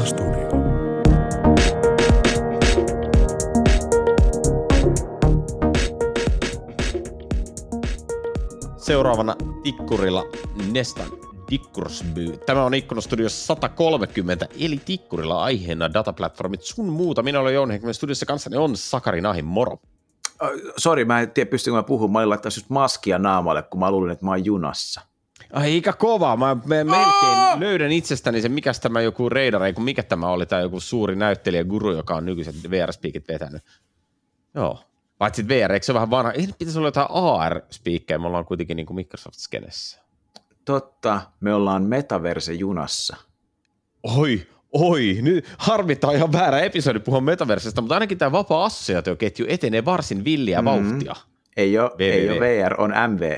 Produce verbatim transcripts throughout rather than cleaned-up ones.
Studio. Seuraavana Tikkurilla Nestan Dikkursby. Tämä on Ikkunastudiossa sata kolmekymmentä, eli Tikkurilla aiheena dataplatformit sun muuta. Minä olen Jouni Heikkinen, studiossa kanssani on Sakari Nahi, moro. Sori, mä en tiedä, pystynkö mä puhumaan. Mä olin laittanut just maskia naamalle, kun mä luulin, että mä oon junassa. Aika kova. Mä melkein löydän itsestäni sen, mikä tämä joku Radar, kun mikä tämä oli, tämä joku suuri näyttelijä guru, joka on nykyiset V R-spiikit vetänyt. Joo. Paitsi V R, eikö se vähän vanha? Ei nyt pitäisi olla jotain A R-spiikkejä, me ollaan kuitenkin niin kuin Microsoft-skenessä. Totta, me ollaan metaverse-junassa. Oi, oi, nyt harmittaa ihan väärä episodi puhua metaversesta, mutta ainakin tämä vapaa assosiaatioketju etenee varsin villiä mm-hmm. vauhtia. Ei ole, ei ole V R, on M V.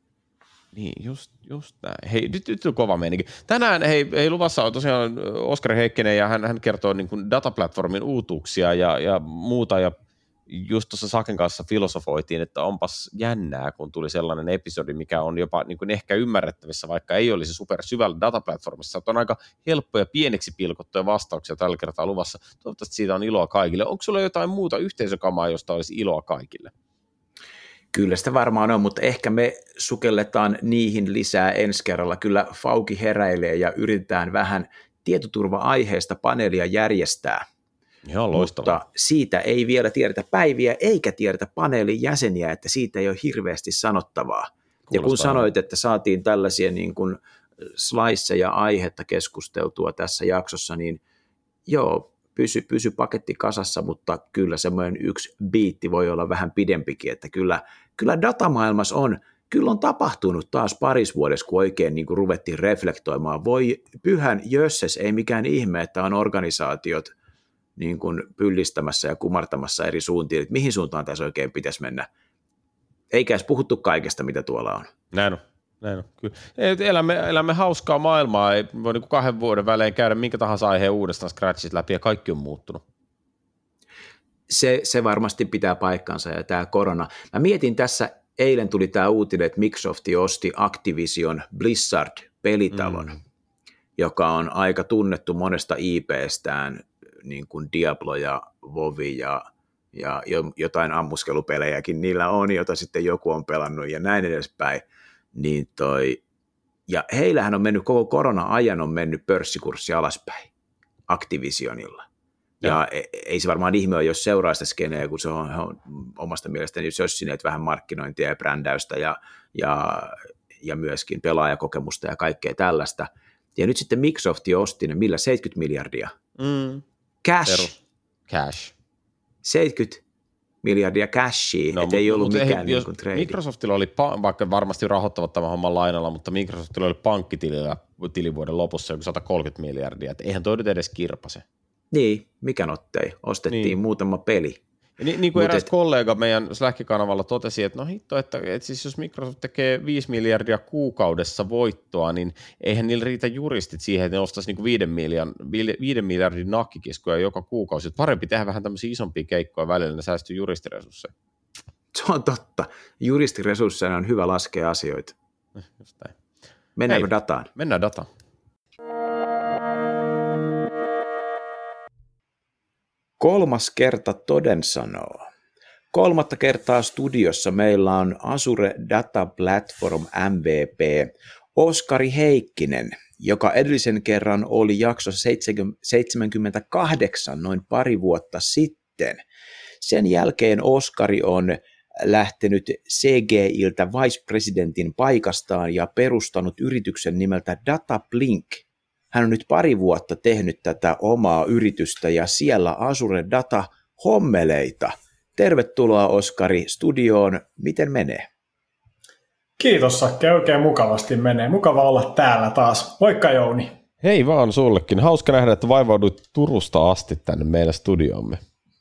Niin, just, just näin. Hei, nyt, nyt on kova meininki. Tänään hei, hei luvassa on tosiaan Oskari Heikkinen ja hän, hän kertoo niin kuin dataplatformin uutuuksia ja, ja muuta ja just tuossa Saken kanssa filosofoitiin, että onpas jännää, kun tuli sellainen episodi, mikä on jopa niin kuin ehkä ymmärrettävissä, vaikka ei olisi super syvällä dataplatformissa. On aika helppoja pieneksi pilkottuja vastauksia tällä kertaa luvassa. Toivottavasti siitä on iloa kaikille. Onko sulla jotain muuta yhteisökamaa, josta olisi iloa kaikille? Kyllä sitä varmaan on, mutta ehkä me sukelletaan niihin lisää ensi kerralla. Kyllä Fauki heräilee ja yritetään vähän tietoturva-aiheesta paneelia järjestää. Joo, loistavaa. Mutta siitä ei vielä tiedetä päiviä eikä tiedetä paneelin jäseniä, että siitä ei ole hirveästi sanottavaa. Kuulostaa. Ja kun sanoit, että saatiin tällaisia niin kuin sliceja aihetta keskusteltua tässä jaksossa, niin joo, pysy, pysy paketti kasassa, mutta kyllä semmoinen yksi biitti voi olla vähän pidempikin, että kyllä, kyllä datamaailmassa on, kyllä on tapahtunut taas paris vuodessa, kun oikein niin kuin ruvettiin reflektoimaan. Voi pyhän jösses, ei mikään ihme, että on organisaatiot niin kuin pyllistämässä ja kumartamassa eri suuntiin, että mihin suuntaan tässä oikein pitäisi mennä. Eikä edes puhuttu kaikesta, mitä tuolla on. Näin on. Näin on. Kyllä. Elämme, elämme hauskaa maailmaa, ei voi niin kuin kahden vuoden välein käydä minkä tahansa aiheen uudestaan scratchista läpi ja kaikki on muuttunut. Se, se varmasti pitää paikkansa ja tämä korona. Mä mietin tässä, eilen tuli tämä uutinen, että Microsoft osti Activision Blizzard-pelitalon, mm. joka on aika tunnettu monesta I P:stään, niin kuin Diablo ja WoW ja, ja jotain ammuskelupelejäkin niillä on, jota sitten joku on pelannut ja näin edespäin. Niin toi, ja heillähän on mennyt, koko korona-ajan on mennyt pörssikurssi alaspäin Activisionilla. Ja, ja ei se varmaan ihme ole, jos seuraa sitä skeneä, kun se on, on omasta mielestäni sössineet vähän markkinointia ja brändäystä ja, ja, ja myöskin pelaajakokemusta ja kaikkea tällaista. Ja nyt sitten Microsoft osti ne, millä seitsemänkymmentä miljardia? Mm. Cash. Perus. Cash. seitsemänkymmentä miljardia cashia, no, ettei ollut mikään niin kuin trade. Microsoftilla oli, vaikka varmasti rahoittavat tämän homman lainalla, mutta Microsoftilla oli pankkitilillä tilivuoden lopussa joku sata kolmekymmentä miljardia, että eihän toi nyt edes kirpase. Niin, mikä nottei, ostettiin niin. Muutama peli. Ja niin, niin kuin eräs et... kollega meidän Slack-kanavalla totesi, että no hitto, että, että siis jos Microsoft tekee viisi miljardia kuukaudessa voittoa, niin eihän niillä riitä juristit siihen, että ne ostaisi niin kuin viiden, miljan, viiden miljardin nakkikiskuja joka kuukausi. Että parempi tehdä vähän tämmöisiä isompia keikkoja välillä, ne säästyy juristiresursseja. Se on totta. Juristiresursseina on hyvä laskea asioita. Just näin. Mennäänkö Hei, dataan? Mennään dataan. Kolmas kerta toden sanoo. Kolmatta kertaa studiossa meillä on Azure Data Platform M V P Oskari Heikkinen, joka edellisen kerran oli jaksossa seitsemänkymmentäkahdeksan noin pari vuotta sitten. Sen jälkeen Oskari on lähtenyt C G I:ltä vice presidentin paikastaan ja perustanut yrityksen nimeltä DataBlink. Hän on nyt pari vuotta tehnyt tätä omaa yritystä ja siellä Azure Data hommeleita. Tervetuloa Oskari studioon. Miten menee? Kiitos Sakke, oikein mukavasti menee. Mukava olla täällä taas. Moikka Jouni. Hei vaan sullekin. Hauska nähdä, että vaivauduit Turusta asti tänne meidän studiomme.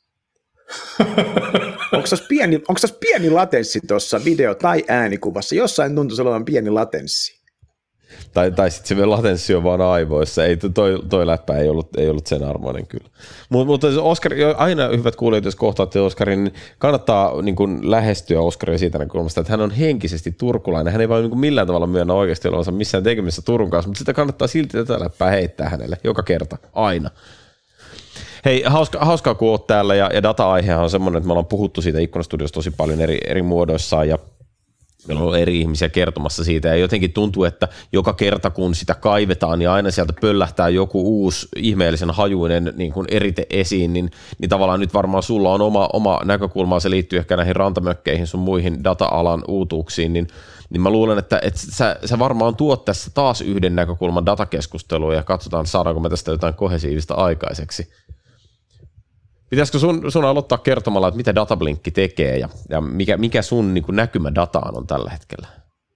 Onko tässä pieni, onko tässä pieni latenssi tuossa video- tai äänikuvassa? Jossain tuntuisi olevan pieni latenssi. Tai, tai sitten se latenssi on vaan aivoissa. Ei, toi, toi läppä ei ollut, ei ollut sen armoinen kyllä. Mut, mutta Oskar, aina hyvät kuulijat, jos kohtaatte Oskarin, niin kannattaa niin kuin lähestyä Oskaria siitä näkökulmasta, että hän on henkisesti turkulainen. Hän ei vaan niin kuin millään tavalla myönnä oikeasti olevansa missään tekemisissä Turun kanssa, mutta sitä kannattaa silti tätä läppää heittää hänelle joka kerta, aina. Hei, hauska, hauskaa kun oot täällä, ja, ja data-aihehan on semmoinen, että me ollaan puhuttu siitä Ikkunastudiossa tosi paljon eri, eri muodoissaan, ja meillä on eri ihmisiä kertomassa siitä, ja jotenkin tuntuu, että joka kerta kun sitä kaivetaan, niin aina sieltä pöllähtää joku uusi ihmeellisen hajuinen niin kuin erite esiin, niin, niin tavallaan nyt varmaan sulla on oma, oma näkökulma, se liittyy ehkä näihin rantamökkeihin sun muihin data-alan uutuuksiin, niin, niin mä luulen, että, että sä, sä varmaan tuot tässä taas yhden näkökulman datakeskusteluun, ja katsotaan, saadaanko me tästä jotain kohesiivista aikaiseksi. Pitäisikö sun, sun aloittaa kertomalla, että mitä Datablinkki tekee ja, ja mikä, mikä sun niin kuin näkymä dataan on tällä hetkellä?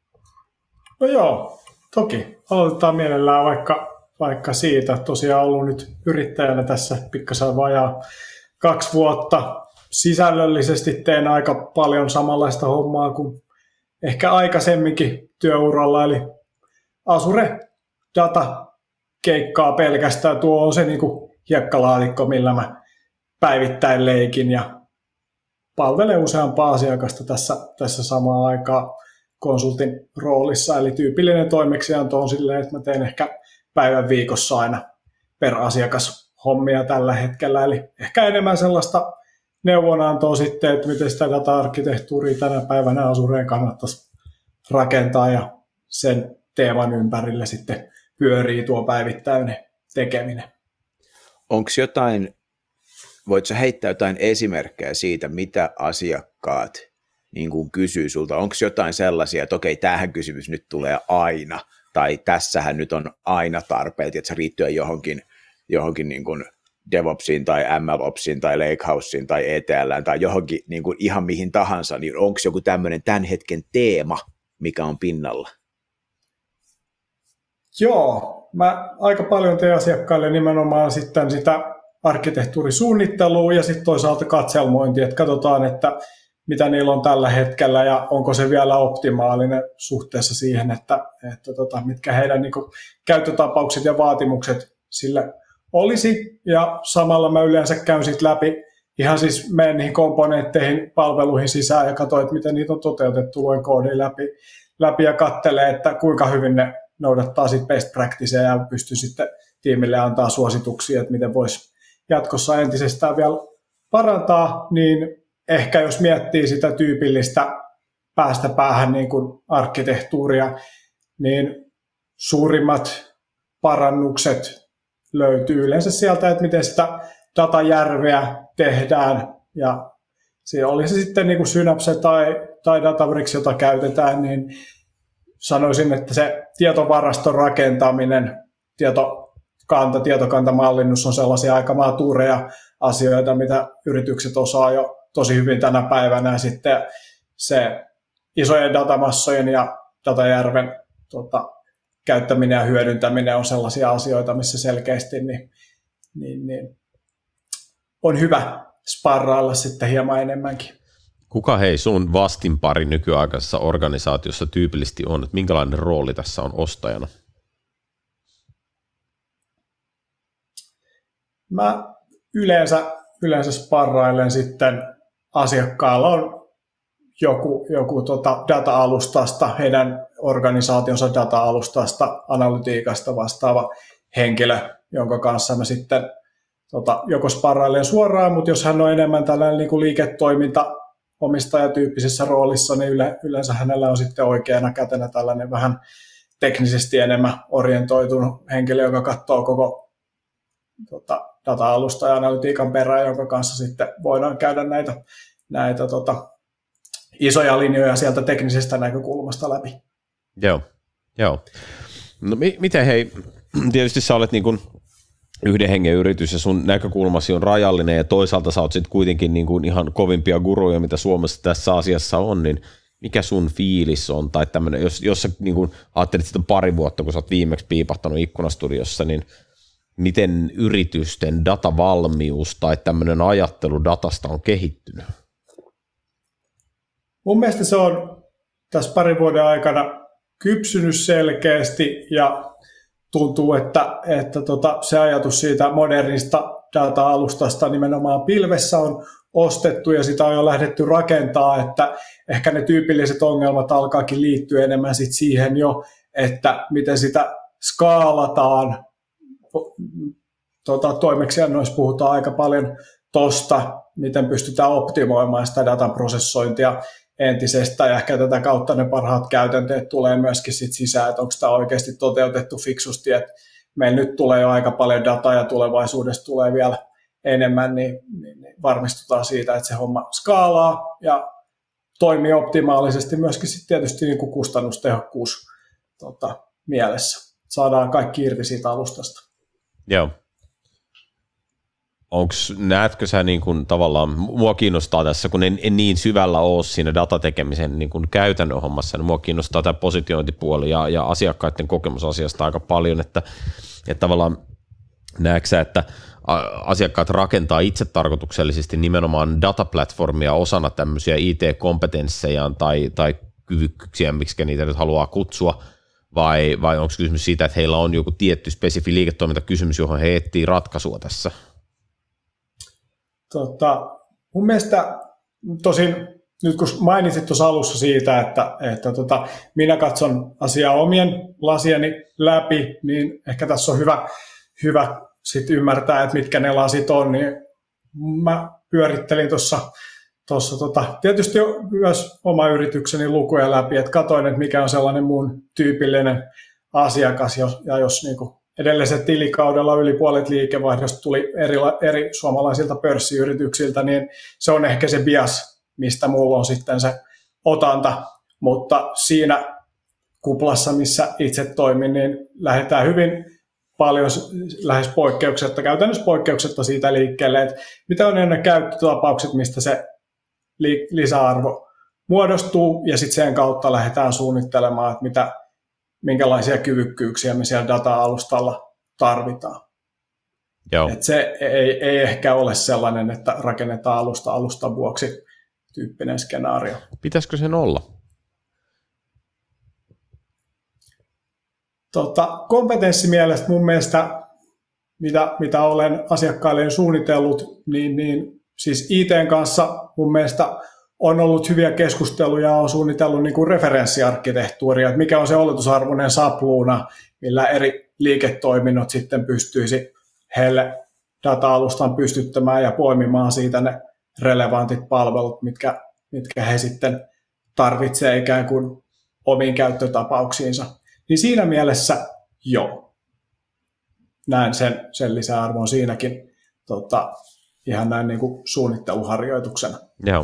No joo, toki. Aloitetaan mielellään vaikka, vaikka siitä. Tosiaan ollut nyt yrittäjänä tässä pikkasen vajaa kaksi vuotta. Sisällöllisesti teen aika paljon samanlaista hommaa kuin ehkä aikaisemminkin työuralla. Eli Azure Data keikkaa pelkästään. Tuo on se niin kuin hiekkalaatikko, millä mä päivittäin leikin ja palvelee useampaa asiakasta tässä, tässä samaan aikaan konsultin roolissa. Eli tyypillinen toimeksianto on silleen, että mä teen ehkä päivän viikossa aina per asiakas hommia tällä hetkellä. Eli ehkä enemmän sellaista neuvonantoa sitten, että miten sitä data-arkkitehtuuria tänä päivänä Azureen kannattaisi rakentaa ja sen teeman ympärille sitten pyörii tuo päivittäinen tekeminen. Onko jotain Voitko heittää jotain esimerkkejä siitä, mitä asiakkaat niin kuin kysyy sulta? Onko jotain sellaisia, että okei, tämähän kysymys nyt tulee aina, tai tässähän nyt on aina tarpeet, että se riittyy johonkin, johonkin niin kuin DevOpsiin tai MLOpsiin tai Lakehouseen tai E T L:ään tai johonkin niin kuin ihan mihin tahansa, niin onko joku tämmöinen tämän hetken teema, mikä on pinnalla? Joo, mä aika paljon teen asiakkaille nimenomaan sitten sitä arkkitehtuurisuunnittelua ja sitten toisaalta katselmointi, että katsotaan, että mitä niillä on tällä hetkellä ja onko se vielä optimaalinen suhteessa siihen, että, että tota, mitkä heidän niin kuin käyttötapaukset ja vaatimukset sille olisi. Ja samalla mä yleensä käyn sitten läpi, ihan siis menen niihin komponentteihin, palveluihin sisään ja katsoin, että miten niitä on toteutettu, luen koodin läpi, läpi ja katselee, että kuinka hyvin ne noudattaa sit best practicea ja pystyy sitten tiimille antaa suosituksia, että miten voisi jatkossa entisestään vielä parantaa, niin ehkä jos miettii sitä tyypillistä päästä päähän niin kuin arkkitehtuuria, niin suurimmat parannukset löytyy yleensä sieltä, että miten sitä datajärveä tehdään, ja siinä oli se sitten niin kuin Synapse tai, tai Databricks, jota käytetään, niin sanoisin, että se tietovaraston rakentaminen, tieto Kanta, tietokantamallinnus on sellaisia aika matureja asioita, mitä yritykset osaa jo tosi hyvin tänä päivänä. Ja sitten se isojen datamassojen ja datajärven tota, käyttäminen ja hyödyntäminen on sellaisia asioita, missä selkeästi niin, niin, niin, on hyvä sparrailla sitten hieman enemmänkin. Kuka hei sun vastinpari nykyaikaisessa organisaatiossa tyypillisesti on, että minkälainen rooli tässä on ostajana? Mä yleensä, yleensä sparrailen sitten asiakkaalla on joku, joku tota data-alustasta, heidän organisaationsa data-alustasta, analytiikasta vastaava henkilö, jonka kanssa mä sitten tota, joko sparrailen suoraan, mutta jos hän on enemmän tällainen niin kuin liiketoiminta omistajatyyppisessä roolissa, niin yle, yleensä hänellä on sitten oikeana kätenä tällainen vähän teknisesti enemmän orientoitunut henkilö, joka katsoo koko tota, data-alusta ja analytiikan perään, jonka kanssa sitten voidaan käydä näitä, näitä tota, isoja linjoja sieltä teknisestä näkökulmasta läpi. Joo, joo. No mi- miten hei, tietysti sä olet niin kuin yhden hengen yritys ja sun näkökulmasi on rajallinen ja toisaalta sä oot sitten kuitenkin niin kuin ihan kovimpia guruja, mitä Suomessa tässä asiassa on, niin mikä sun fiilis on? Tai tämmöinen, jos, jos sä niin kuin ajattelit sitä pari vuotta, kun sä oot viimeksi piipahtanut Ikkunastudiossa, niin miten yritysten datavalmius tai tämmöinen ajattelu datasta on kehittynyt? Mun mielestä se on tässä parin vuoden aikana kypsynyt selkeästi ja tuntuu, että, että tota, se ajatus siitä modernista data-alustasta nimenomaan pilvessä on ostettu ja sitä on jo lähdetty rakentaa, että ehkä ne tyypilliset ongelmat alkaakin liittyä enemmän sit siihen jo, että miten sitä skaalataan. Tota, toimeksiannoissa puhutaan aika paljon tosta, miten pystytään optimoimaan sitä datan prosessointia entisestä ja ehkä tätä kautta ne parhaat käytänteet tulee myöskin sit sisään, että onko tämä oikeasti toteutettu fiksusti, että meillä nyt tulee jo aika paljon dataa ja tulevaisuudessa tulee vielä enemmän, niin, niin, niin varmistutaan siitä, että se homma skaalaa ja toimii optimaalisesti myöskin sit tietysti niin kuin kustannustehokkuus tota, mielessä. Saadaan kaikki irti siitä alustasta. Joo. Onks, näetkö sä niin kuin, tavallaan, mua kiinnostaa tässä, kun en, en niin syvällä ole siinä datatekemisen niin kuin käytännön hommassa, niin mua kiinnostaa tämä positiointipuoli ja, ja asiakkaiden kokemus asiasta aika paljon, että, että tavallaan näetkö sä, että asiakkaat rakentaa itse tarkoituksellisesti nimenomaan dataplatformia osana tämmöisiä I T-kompetenssejaan tai, tai kyvykkyyksiä, miksi niitä nyt haluaa kutsua, vai, vai onko kysymys siitä, että heillä on joku tietty spesifi liiketoimintakysymys, johon he etsii ratkaisua tässä? Tota, mun mielestä tosin nyt kun mainitsit tuossa alussa siitä, että, että tota, minä katson asiaa omien lasieni läpi, niin ehkä tässä on hyvä, hyvä sit ymmärtää, että mitkä ne lasit on, niin mä pyörittelin tuossa Tuossa tota, tietysti myös oma yritykseni lukuja läpi, että katsoin, että mikä on sellainen mun tyypillinen asiakas, ja jos niin kuin edelliset tilikaudella yli puolet liikevaihdosta tuli eri, eri suomalaisilta pörssiyrityksiltä, niin se on ehkä se bias, mistä mulla on sitten se otanta, mutta siinä kuplassa, missä itse toimin, niin lähdetään hyvin paljon lähes poikkeuksetta, käytännössä poikkeuksetta siitä liikkeelle, että mitä on ne käyttötapaukset, mistä se lisäarvo muodostuu, ja sitten sen kautta lähdetään suunnittelemaan, että mitä, minkälaisia kyvykkyyksiä me siellä data-alustalla tarvitaan. Joo. Et se ei, ei ehkä ole sellainen, että rakennetaan alusta alustan vuoksi tyyppinen skenaario. Pitäisikö sen olla? Tota, kompetenssimielestä mun mielestä, mitä, mitä olen asiakkaille suunnitellut, niin, niin siis I T:n kanssa mun mielestä on ollut hyviä keskusteluja, on suunnitellut niin kuin referenssiarkkitehtuuria, että mikä on se oletusarvoinen sapluuna, millä eri liiketoiminnot sitten pystyisi heille data-alustan pystyttämään ja poimimaan siitä ne relevantit palvelut, mitkä, mitkä he sitten tarvitsee ikään kuin omiin käyttötapauksiinsa. Niin siinä mielessä joo, näen sen, sen lisäarvon siinäkin tota, ihan näin niin kuin suunnitteluharjoituksena. Joo.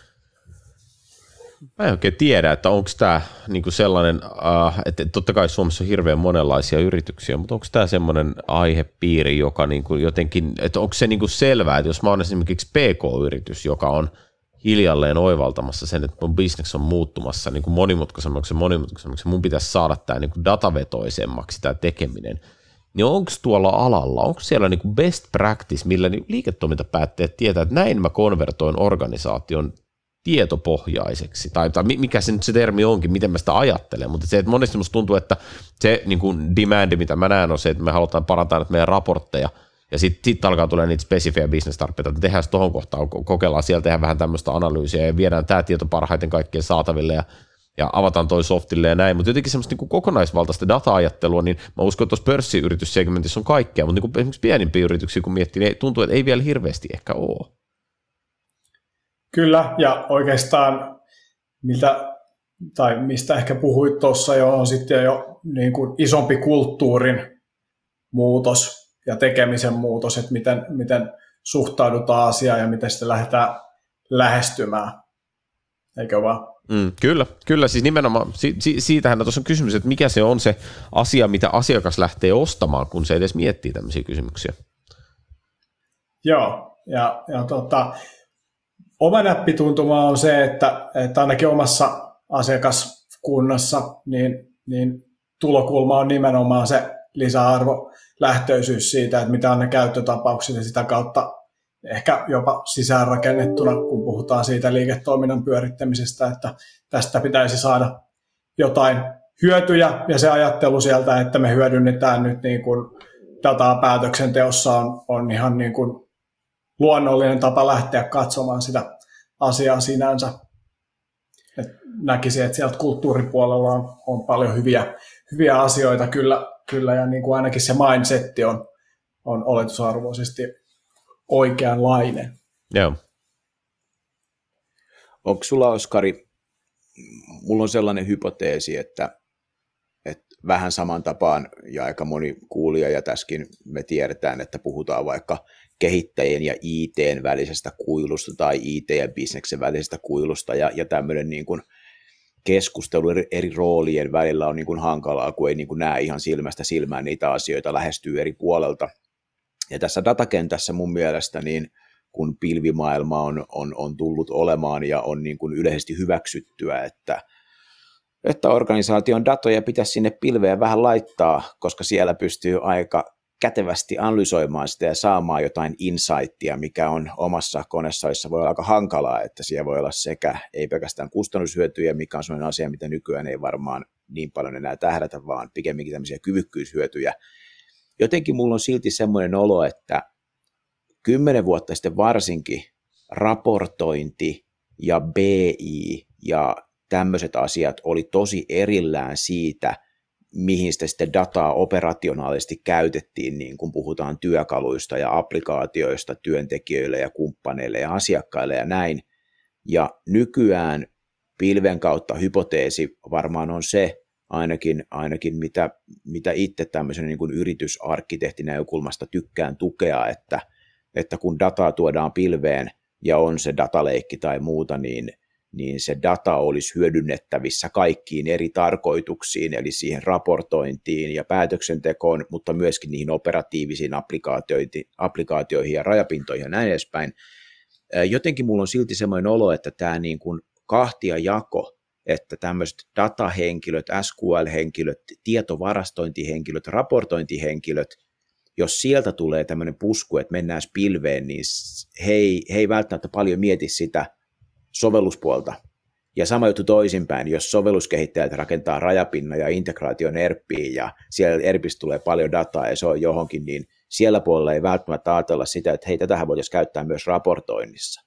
Mä en oikein tiedä, että onko tämä niinku sellainen, äh, että totta kai Suomessa on hirveän monenlaisia yrityksiä, mutta onko tämä semmoinen aihepiiri, joka niinku jotenkin, että onko se niinku selvää, että jos mä olen esimerkiksi P K-yritys, joka on hiljalleen oivaltamassa sen, että mun business on muuttumassa niinku monimutkaisemmaksi ja monimutkaisemmaksi, mun pitäisi saada tämä niinku datavetoisemmaksi tämä tekeminen, niin onko tuolla alalla, onko siellä niinku best practice, millä niinku liiketoimintapäätteet tietää, että näin mä konvertoin organisaation tietopohjaiseksi, tai, tai mikä se nyt se termi onkin, miten mä sitä ajattelen, mutta se, että monesti musta tuntuu, että se niin kuin demandi, mitä mä näen, on se, että me halutaan parantaa nyt meidän raportteja, ja sitten sit alkaa tulla niitä spesifiä business-tarpeita, että tehdään se tuohon kohtaan, kokeillaan siellä, tehdään vähän tämmöistä analyysiä, ja viedään tämä tieto parhaiten kaikkien saataville, ja, ja avataan toi softille ja näin, mutta jotenkin semmoista niin kuin kokonaisvaltaista data-ajattelua, niin mä uskon, että tuossa pörssiyrityssegmentissä on kaikkea, mutta niin kuin esimerkiksi pienimpiä yrityksiä, kun miettii, niin tuntuu, että ei vielä hirveästi ehkä ole. Kyllä, ja oikeastaan miltä, tai mistä ehkä puhuit tuossa jo, on sitten jo niin kuin isompi kulttuurin muutos ja tekemisen muutos, että miten, miten suhtaudutaan asiaan ja miten sitä lähdetään lähestymään, eikö vaan? Mm, kyllä, kyllä, siis nimenomaan si- si- siitähän tuossa on kysymys, että mikä se on se asia, mitä asiakas lähtee ostamaan, kun se edes miettii tämmöisiä kysymyksiä. Joo, ja, ja tota, oma näppituntuma on se, että, että ainakin omassa asiakaskunnassa niin, niin tulokulma on nimenomaan se lisäarvo, lähtöisyys siitä, että mitä on ne käyttötapaukset ja sitä kautta ehkä jopa sisäänrakennettuna, kun puhutaan siitä liiketoiminnan pyörittämisestä, että tästä pitäisi saada jotain hyötyjä ja se ajattelu sieltä, että me hyödynnetään nyt niin kuin dataa päätöksenteossa on, on ihan niin kuin luonnollinen tapa lähteä katsomaan sitä asiaa sinänsä. Et näkisin, että sieltä kulttuuripuolella on, on paljon hyviä, hyviä asioita kyllä, kyllä ja niin kuin ainakin se mindsetti on, on oletusarvoisesti oikeanlainen. Joo. Onko sulla, Oskari, mulla on sellainen hypoteesi, että, että vähän saman tapaan, ja aika moni kuulija, ja tässäkin me tiedetään, että puhutaan vaikka kehittäjien ja I T:n välisestä kuilusta, tai I T ja bisneksen välisestä kuilusta, ja, ja tämmöinen niin kuin keskustelu eri, eri roolien välillä on niin kuin hankalaa, kun ei niin kuin näe ihan silmästä silmään niitä asioita, lähestyy eri puolelta. Ja tässä datakentässä mun mielestä, niin kun pilvimaailma on, on, on tullut olemaan ja on niin kuin yleisesti hyväksyttyä, että, että organisaation datoja pitäisi sinne pilveen vähän laittaa, koska siellä pystyy aika kätevästi analysoimaan sitä ja saamaan jotain insightia, mikä on omassa konesalissa voi olla aika hankalaa, että siellä voi olla sekä ei pelkästään kustannushyötyjä, mikä on sellainen asia, mitä nykyään ei varmaan niin paljon enää tähdätä, vaan pikemminkin tämmöisiä kyvykkyyshyötyjä. Jotenkin mulla on silti semmoinen olo, että kymmenen vuotta sitten varsinkin raportointi ja B I ja tämmöiset asiat oli tosi erillään siitä, mihin sitä sitten dataa operationaalisesti käytettiin, niin kun puhutaan työkaluista ja applikaatioista työntekijöille ja kumppaneille ja asiakkaille ja näin. Ja nykyään pilven kautta hypoteesi varmaan on se, ainakin, ainakin mitä, mitä itse tämmöisen niin kuin yritysarkkitehtinäkökulmasta tykkään tukea, että, että kun dataa tuodaan pilveen ja on se dataleikki tai muuta, niin niin se data olisi hyödynnettävissä kaikkiin eri tarkoituksiin, eli siihen raportointiin ja päätöksentekoon, mutta myöskin niihin operatiivisiin applikaatioihin ja rajapintoihin ja näin edespäin. Jotenkin mulla on silti semmoinen olo, että tämä niin kuin kahtia jako, että tämmöiset datahenkilöt, S Q L-henkilöt, tietovarastointihenkilöt, raportointihenkilöt, jos sieltä tulee tämmöinen pusku, että mennään pilveen, niin he ei, he ei välttämättä paljon mieti sitä sovelluspuolta. Ja sama juttu toisinpäin, jos sovelluskehittäjät rakentaa rajapinnan ja integraation ERPiin ja siellä ERPistä tulee paljon dataa ja se on johonkin, niin siellä puolella ei välttämättä ajatella sitä, että hei, tätähän voitaisiin käyttää myös raportoinnissa.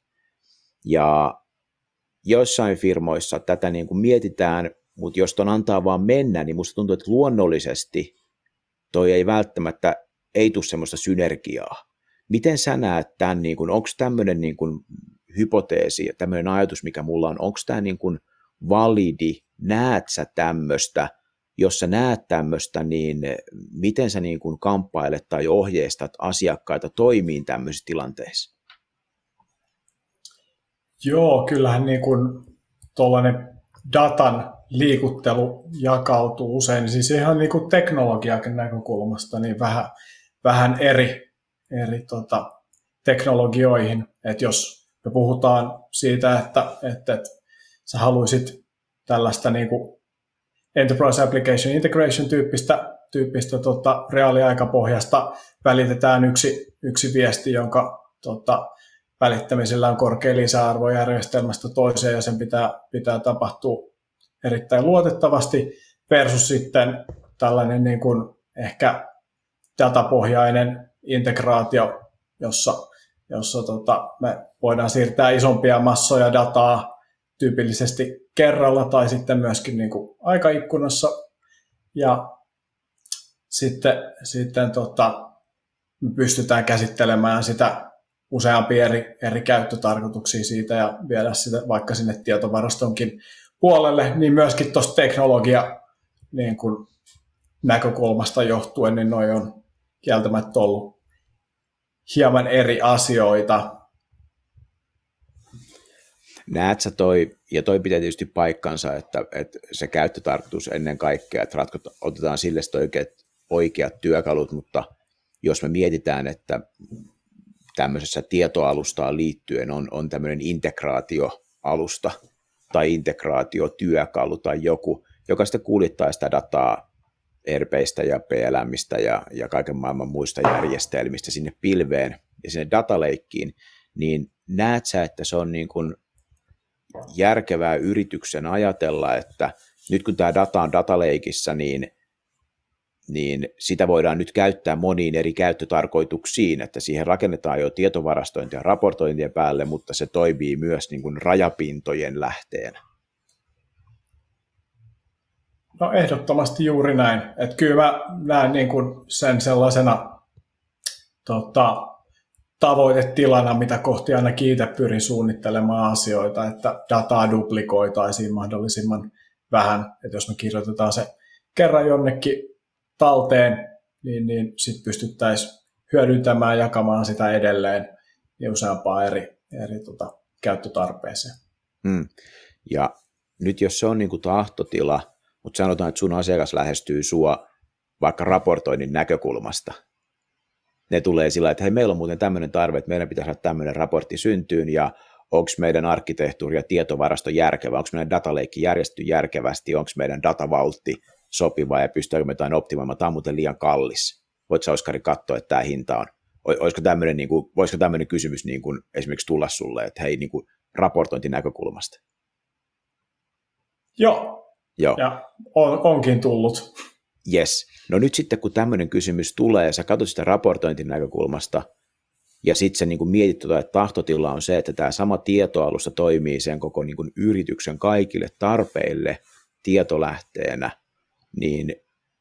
Ja joissain firmoissa tätä niin kuin mietitään, mutta jos ton antaa vaan mennä, niin musta tuntuu, että luonnollisesti toi ei välttämättä, ei tule semmoista synergiaa. Miten sä näet tämän, niin kuin, onko tämmöinen niin kuin hypoteesi, tämmöinen ajatus, mikä mulla on, onko tämä niin kuin validi, näet sä tämmöistä, jos sä näet tämmöistä, niin miten sä niin kuin kamppailet tai ohjeistat asiakkaita toimiin tämmöisissä tilanteissa? Joo, kyllähän niin kuin tuollainen datan liikuttelu jakautuu usein, siis ihan niin kuin teknologiakin näkökulmasta, niin vähän, vähän eri, eri tota, teknologioihin, että jos me puhutaan siitä, että, että, että sä haluaisit tällaista niin kuin Enterprise Application Integration tyyppistä, tyyppistä tota, reaaliaikapohjasta välitetään yksi, yksi viesti, jonka tota, välittämisellä on korkea lisäarvo järjestelmästä toiseen ja sen pitää, pitää tapahtua erittäin luotettavasti versus sitten tällainen niin kuin ehkä datapohjainen integraatio, jossa, jossa tota, me voidaan siirtää isompia massoja dataa tyypillisesti kerralla tai sitten myöskin niin kuin aikaikkunassa ja sitten, sitten tota, me pystytään käsittelemään sitä useampia eri, eri käyttötarkoituksia siitä ja viedä sitä vaikka sinne tietovarastonkin puolelle, niin myöskin tuosta teknologia niin kuin näkökulmasta johtuen, niin noi on kieltämättä ollut hieman eri asioita. Näet sä toi, ja toi pitää tietysti paikkansa, että, että se käyttötarkoitus ennen kaikkea, että ratkot, otetaan sille oikeat, oikeat työkalut, mutta jos me mietitään, että tämmöisessä tietoalustaan liittyen on, on tämmöinen integraatioalusta tai integraatiotyökalu tai joku, joka sitten kuljettaa sitä dataa E R P:istä ja P L M:istä ja, ja kaiken maailman muista järjestelmistä sinne pilveen ja sinne dataleikkiin, niin näet sä, että se on niin kuin järkevää yrityksen ajatella, että nyt kun tämä data on dataleikissa, niin, niin sitä voidaan nyt käyttää moniin eri käyttötarkoituksiin, että siihen rakennetaan jo tietovarastointia ja raportointia päälle, mutta se toimii myös niin kuin rajapintojen lähteenä. No ehdottomasti juuri näin. Että kyllä mä näen niin kuin sen sellaisena tota, tavoitetilana, mitä kohti ainakin itse pyrin suunnittelemaan asioita, että dataa duplikoitaisiin mahdollisimman vähän. Että jos me kirjoitetaan se kerran jonnekin talteen, niin, niin sitten pystyttäisiin hyödyntämään ja jakamaan sitä edelleen ja useampaan eri, eri tota, käyttötarpeeseen. Hmm. Ja nyt jos se on niin kuin tahtotila, mutta sanotaan, että sun asiakas lähestyy sua vaikka raportoinnin näkökulmasta. Ne tulee sillä, että hei, meillä on muuten tämmöinen tarve, että meidän pitäisi saada tämmöinen raportti syntyyn, ja onko meidän arkkitehtuuri ja tietovarasto järkevä, onko meidän dataleikki järjestetty järkevästi, onko meidän datavaltti sopiva, ja pystyykö me jotain optimoimaan, tämä on muuten liian kallis. Voitko sä, Oskari, katsoa, että tämä hinta on? Olisiko tämmöinen, niin kuin, voisiko tämmöinen kysymys niin kuin esimerkiksi tulla sulle, että hei, niin kuin raportointinäkökulmasta? Joo. Joo. Ja on, onkin tullut. Yes. No nyt sitten, kun tämmöinen kysymys tulee, ja sä katsot sitä raportointin näkökulmasta, ja sitten sä niin kuin mietit, tuota, että tahtotila on se, että tämä sama tietoalusta toimii sen koko niin kuin yrityksen kaikille tarpeille tietolähteenä, niin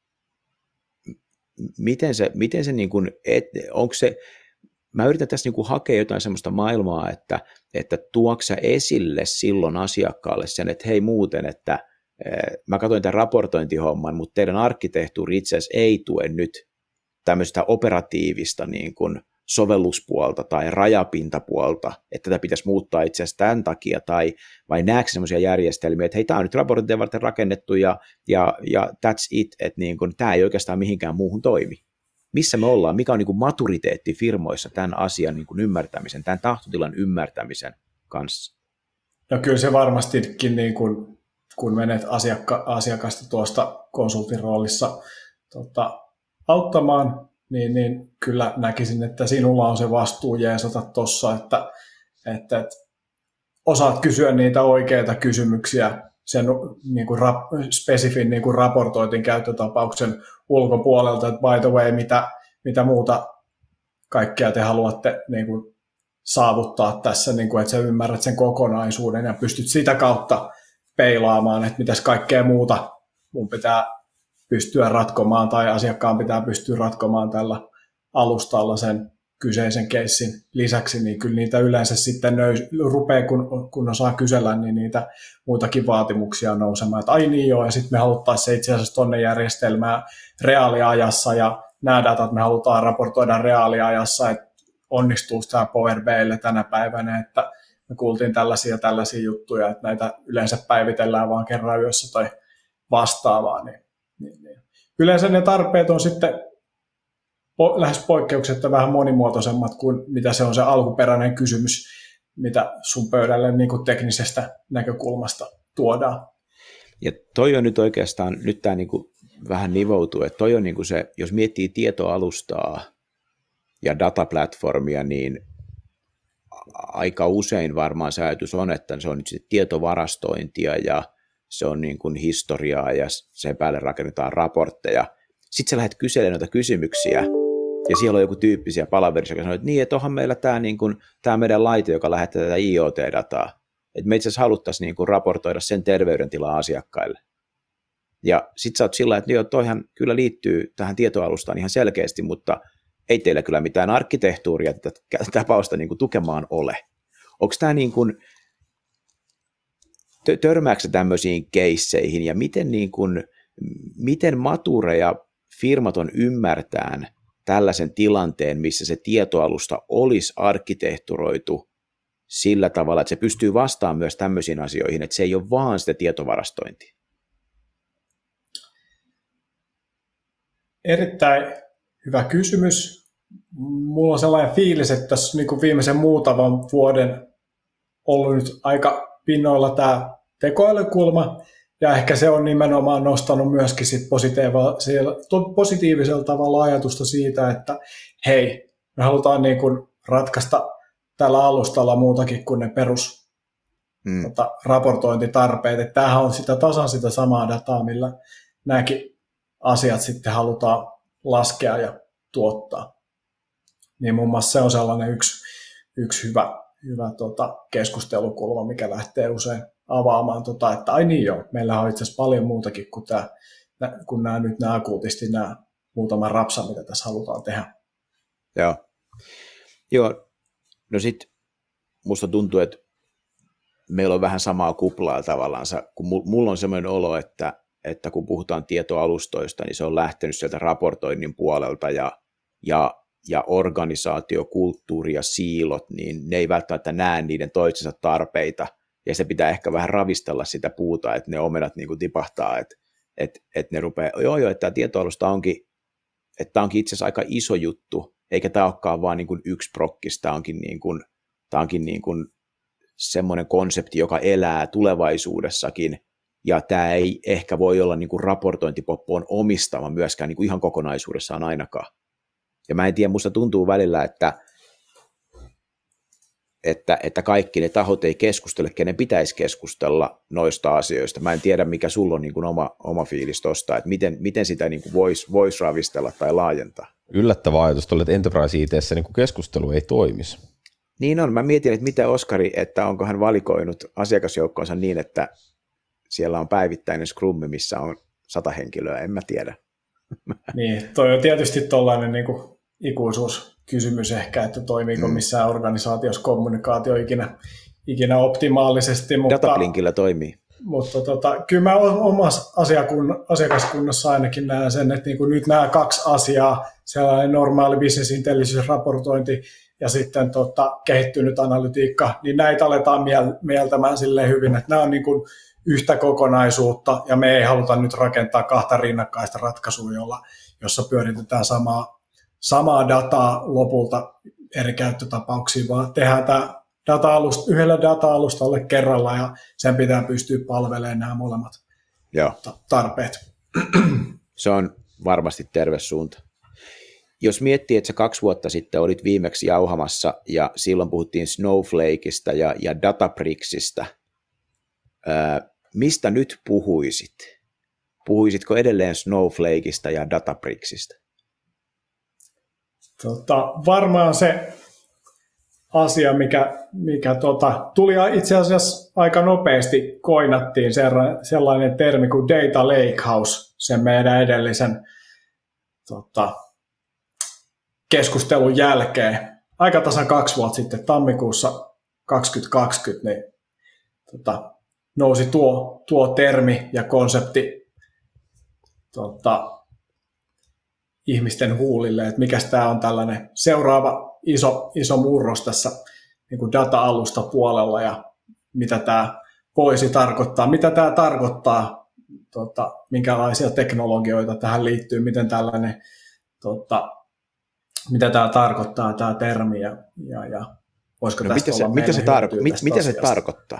miten se, miten se, niin kuin, et, onko se, mä yritän tässä niin kuin hakea jotain semmoista maailmaa, että, että tuoksa esille silloin asiakkaalle sen, että hei muuten, että mä katsoin tämän raportointihomman, mutta teidän arkkitehtuuri itse asiassa ei tue nyt tämmöistä operatiivista niin kuin sovelluspuolta tai rajapintapuolta, että tätä pitäisi muuttaa itse asiassa tämän takia, tai vai näetkö semmoisia järjestelmiä, että hei, tämä on nyt raportointia varten rakennettu, ja, ja, ja that's it, että niin kuin, tämä ei oikeastaan mihinkään muuhun toimi. Missä me ollaan? Mikä on niin kuin maturiteetti firmoissa tämän asian niin kuin ymmärtämisen, tämän tahtotilan ymmärtämisen kanssa? No kyllä se varmastikin niin kuin kun menet asiakka- asiakasta tuosta konsultin roolissa tota, auttamaan, niin, niin kyllä näkisin, että sinulla on se vastuu jeesata tuossa, että, että, että osaat kysyä niitä oikeita kysymyksiä sen niin kuin rap, spesifin niin kuin raportoitin käyttötapauksen ulkopuolelta, että by the way, mitä, mitä muuta kaikkea te haluatte niin kuin saavuttaa tässä, niin kuin, että sä ymmärrät sen kokonaisuuden ja pystyt sitä kautta peilaamaan, että mitäs kaikkea muuta mun pitää pystyä ratkomaan tai asiakkaan pitää pystyä ratkomaan tällä alustalla sen kyseisen keissin lisäksi, niin kyllä niitä yleensä sitten nöys, rupeaa, kun, kun osaa kysellä, niin niitä muitakin vaatimuksia nousemaan, että ai niin joo, ja sitten me haluttaisiin se itse asiassa tonne järjestelmään reaaliajassa, ja nämä datat me halutaan raportoida reaaliajassa, että onnistuu tämä Power B I:lle tänä päivänä, että me kuultiin tällaisia tällaisia juttuja, että näitä yleensä päivitellään vaan kerran yössä tai vastaavaa. Niin, niin, niin. Yleensä ne tarpeet on sitten po- lähes poikkeuksetta vähän monimuotoisemmat kuin mitä se on se alkuperäinen kysymys, mitä sun pöydälle niin kuin teknisestä näkökulmasta tuodaan. Ja toi on nyt oikeastaan, nyt tämä niin kuin vähän nivoutuu, että toi on niin kuin se, jos miettii tietoalustaa ja dataplatformia, niin aika usein varmaan se ajatus on, että se on nyt sitten tietovarastointia ja se on niin kuin historiaa ja sen päälle rakennetaan raportteja. Sitten sä lähdet kyselemään noita kysymyksiä ja siellä on joku tyyppisiä palaverissa, joka sanoo, että niin, että onhan meillä tämä, niin kuin, tämä meidän laite, joka lähettää tätä I O T-dataa. Että me itse asiassa haluttaisiin niin kuin raportoida sen terveydentilaa asiakkaille. Ja sitten sä oot sillä että joo, toihan kyllä liittyy tähän tietoalustaan ihan selkeästi, mutta ei teillä kyllä mitään arkkitehtuuria tätä tapausta niin kuin tukemaan ole. Onko tämä niin kuin, törmääkö tämmöisiin keisseihin ja miten, niin kuin, miten matureja firmat on ymmärtään tällaisen tilanteen, missä se tietoalusta olisi arkkitehturoitu sillä tavalla, että se pystyy vastaamaan myös tämmöisiin asioihin, että se ei ole vaan sitä tietovarastointia? Erittäin hyvä kysymys. Mulla on sellainen fiilis, että tässä niin kuin viimeisen muutaman vuoden ollut nyt aika pinnoilla tämä tekoälykulma, ja ehkä se on nimenomaan nostanut myöskin sit positiivisella tavalla ajatusta siitä, että hei, me halutaan niin kuin ratkaista tällä alustalla muutakin kuin ne perus, mm. tota, raportointitarpeet. Että tämähän on sitä tasan sitä samaa dataa, millä nämäkin asiat sitten halutaan laskea ja tuottaa. Niin muun muassa se on sellainen yksi, yksi hyvä, hyvä tota, keskustelukulma, mikä lähtee usein avaamaan, tota, että ai niin joo, meillä on itse asiassa paljon muutakin kuin, tämä, kuin nämä, nyt nämä akuutisti nämä muutama rapsa, mitä tässä halutaan tehdä. Joo, joo. No sitten musta tuntuu, että meillä on vähän samaa kuplaa tavallaan, kun mulla on semmoinen olo, että, että kun puhutaan tietoalustoista, niin se on lähtenyt sieltä raportoinnin puolelta ja, ja, ja organisaatiokulttuuri ja siilot, niin ne ei välttämättä näe niiden toistensa tarpeita, ja se pitää ehkä vähän ravistella sitä puuta, että ne omenat niin kuin tipahtaa, että, että, että ne rupeaa, joo joo, että tämä tietoalusta onkin, että tämä onkin itse asiassa aika iso juttu, eikä tämä olekaan vaan niin kuin yksi prokkis, tämä onkin, niin kuin, tämä onkin niin kuin semmoinen konsepti, joka elää tulevaisuudessakin, ja tämä ei ehkä voi olla niin kuin raportointipoppoon omistama myöskään niin kuin ihan kokonaisuudessaan ainakaan. Ja mä en tiedä, musta tuntuu välillä, että, että, että kaikki ne tahot ei keskustele, kenen pitäisi keskustella noista asioista. Mä en tiedä, mikä sulla on niin kuin oma, oma fiilis tosta, että miten, miten sitä niin kuin voisi vois ravistella tai laajentaa. Yllättävä ajatus tuolle, että Enterprise I T:ssä niin kuin keskustelu ei toimisi. Niin on. Mä mietin, että mitä Oskari, että onko hän valikoinut asiakasjoukkoonsa niin, että siellä on päivittäinen scrummi, missä on sata henkilöä, en mä tiedä. Niin, toi on tietysti tollainen niin kuin ikuisuuskysymys ehkä, että toimiiko mm. missään organisaatiossa kommunikaatio ikinä, ikinä optimaalisesti. Mutta, Datablinkillä toimii. Mutta tota, kyllä mä omassa asiakaskunnassa ainakin näen sen, että niin kuin nyt nämä kaksi asiaa, sellainen normaali business intelligence-raportointi ja sitten tota, kehittynyt analytiikka, niin näitä aletaan miel- mieltämään silleen hyvin, että nämä on niin kuin yhtä kokonaisuutta, ja me ei haluta nyt rakentaa kahta rinnakkaista ratkaisua, jolla, jossa pyöritetään samaa, samaa dataa lopulta eri käyttötapauksiin, vaan tehdään tämä data-alusta, yhdellä data-alustalle kerralla, ja sen pitää pystyä palvelemaan nämä molemmat Joo. tarpeet. Se on varmasti terve suunta. Jos miettii, että sä kaksi vuotta sitten olit viimeksi jauhamassa, ja silloin puhuttiin Snowflakeista ja, ja Databricksista, ää, mistä nyt puhuisit? Puhuisitko edelleen Snowflakeista ja Databricksista? Tota, varmaan se asia, mikä, mikä tota, tuli itse asiassa aika nopeasti, koinattiin sellainen termi kuin Data Lakehouse, sen meidän edellisen tota, keskustelun jälkeen. Aika tasan kaksi vuotta sitten, tammikuussa kaksituhattakaksikymmentä, niin tota, nousi tuo, tuo termi ja konsepti tota, ihmisten huulille, että mikä tämä on tällainen seuraava iso, iso murros tässä niin kuin data-alusta puolella ja mitä tämä voisi tarkoittaa, mitä tämä tarkoittaa, tota, minkälaisia teknologioita tähän liittyy, miten tällainen, tota, mitä tämä tarkoittaa, tämä termi ja, ja, ja voisiko no, tästä mitä se, olla mitä se, tarko- mit, mitä se asiasta. tarkoittaa?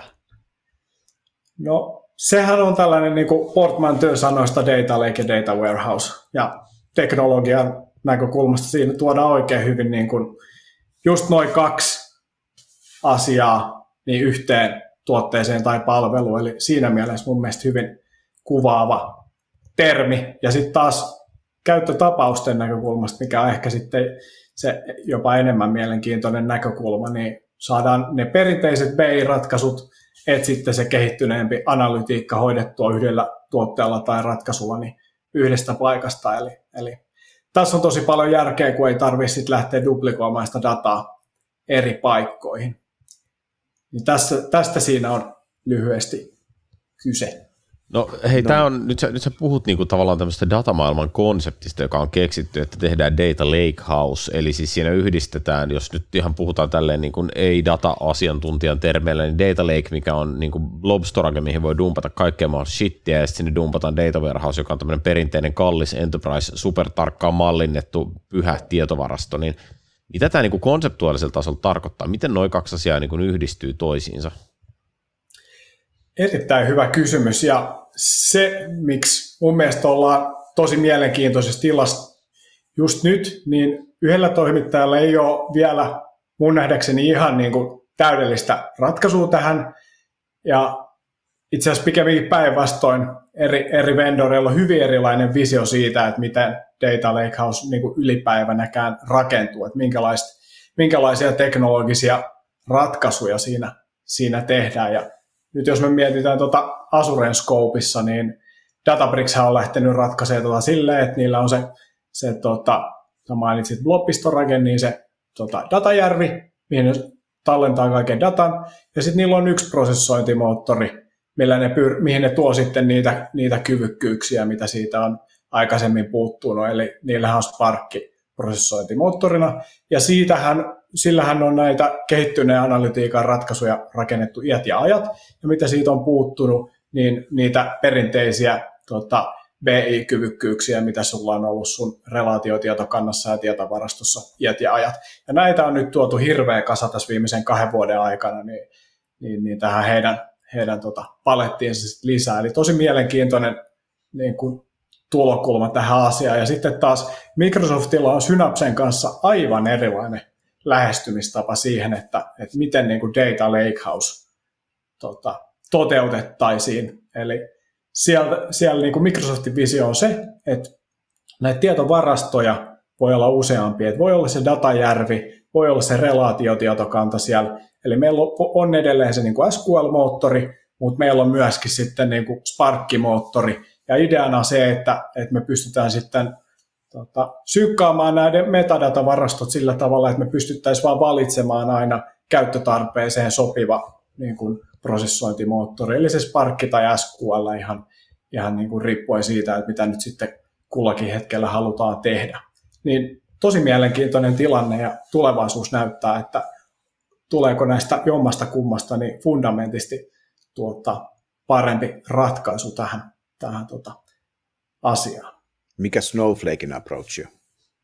No, sehän on tällainen niin kuin portmanteau sanoista data lake ja data warehouse, ja teknologian näkökulmasta siinä tuodaan oikein hyvin niin kuin just noin kaksi asiaa niin yhteen tuotteeseen tai palveluun, eli siinä mielessä mun mielestä hyvin kuvaava termi, ja sitten taas käyttötapausten näkökulmasta, mikä on ehkä sitten se jopa enemmän mielenkiintoinen näkökulma, niin saadaan ne perinteiset B I-ratkaisut, että sitten se kehittyneempi analytiikka hoidettua yhdellä tuotteella tai ratkaisulla niin yhdestä paikasta. Eli, eli tässä on tosi paljon järkeä, kun ei tarvitse sitten lähteä duplikoimaan sitä dataa eri paikkoihin. Niin tässä, tästä siinä on lyhyesti kyse. No hei, no. Tää on, nyt, sä, nyt sä puhut niinku tavallaan tämmöistä datamaailman konseptista, joka on keksitty, että tehdään data lakehouse, eli siis siinä yhdistetään, jos nyt ihan puhutaan tälleen niin kuin ei-data-asiantuntijan termeillä, niin data lake, mikä on niin kuin blob storage, mihin voi dumpata kaikkea mahdollista shittiä, ja sitten sinne dumpataan data warehouse, joka on tämmöinen perinteinen kallis enterprise, supertarkkaan mallinnettu pyhä tietovarasto, niin mitä tämä niin kuin konseptuaalisella tasolla tarkoittaa? Miten nuo kaksi asiaa niin kuin yhdistyy toisiinsa? Erittäin hyvä kysymys, ja se, miksi mun mielestä ollaan tosi mielenkiintoisessa tilassa just nyt, niin yhdellä toimittajalla ei ole vielä mun nähdäkseni ihan niin kuin täydellistä ratkaisua tähän, Ja itse asiassa pikemminkin päinvastoin eri, eri vendoreilla on hyvin erilainen visio siitä, että miten Data Lakehouse niin kuin ylipäivänäkään rakentuu, että minkälaisia teknologisia ratkaisuja siinä, siinä tehdään. Ja nyt jos me mietitään tuota Azuren Scopeissa, niin Databricks on lähtenyt ratkaisemaan tuota silleen, että niillä on se, se tota, sä mainitsit Blob-pistorake, niin se tota, datajärvi, mihin ne tallentaa kaiken datan, ja sitten niillä on yksi prosessointimoottori, millä ne pyr- mihin ne tuo sitten niitä, niitä kyvykkyyksiä, mitä siitä on aikaisemmin puuttunut, eli niillähän on Sparkki prosessointimoottorina, ja siitähän, sillähän on näitä kehittyneen analytiikan ratkaisuja rakennettu iät ja ajat, ja mitä siitä on puuttunut, niin niitä perinteisiä tota, B I-kyvykkyyksiä, mitä sulla on ollut sun relaatiotietokannassa ja tietovarastossa iät ja ajat. Ja näitä on nyt tuotu hirveä kasa tässä viimeisen kahden vuoden aikana, niin, niin, niin tähän heidän, heidän tota, palettiinsa sit lisää. Eli tosi mielenkiintoinen niin kuin tulokulma tähän asiaan. Ja sitten taas Microsoftilla on Synapsen kanssa aivan erilainen lähestymistapa siihen, että, että miten niin kuin Data Lakehouse tota, toteutettaisiin. Eli siellä, siellä niin kuin Microsoftin visio on se, että näitä tietovarastoja voi olla useampia. Että voi olla se datajärvi, voi olla se relaatiotietokanta siellä. Eli meillä on edelleen se niin kuin S Q L-moottori, mutta meillä on myöskin sitten niin kuin Spark-moottori. Ja ideana on se, että, että me pystytään sitten tota, synkkaamaan näiden metadatavarastot sillä tavalla, että me pystyttäisiin vaan valitsemaan aina käyttötarpeeseen sopiva niin kuin prosessointimoottori, eli se Spark tai S Q L ihan, ihan niin kuin riippuen siitä, että mitä nyt sitten kullakin hetkellä halutaan tehdä. Niin tosi mielenkiintoinen tilanne ja tulevaisuus näyttää, että tuleeko näistä jommasta kummasta niin fundamentisti tuota, parempi ratkaisu tähän, tähän tuota, asiaan. Mikä Snowflaken approach on?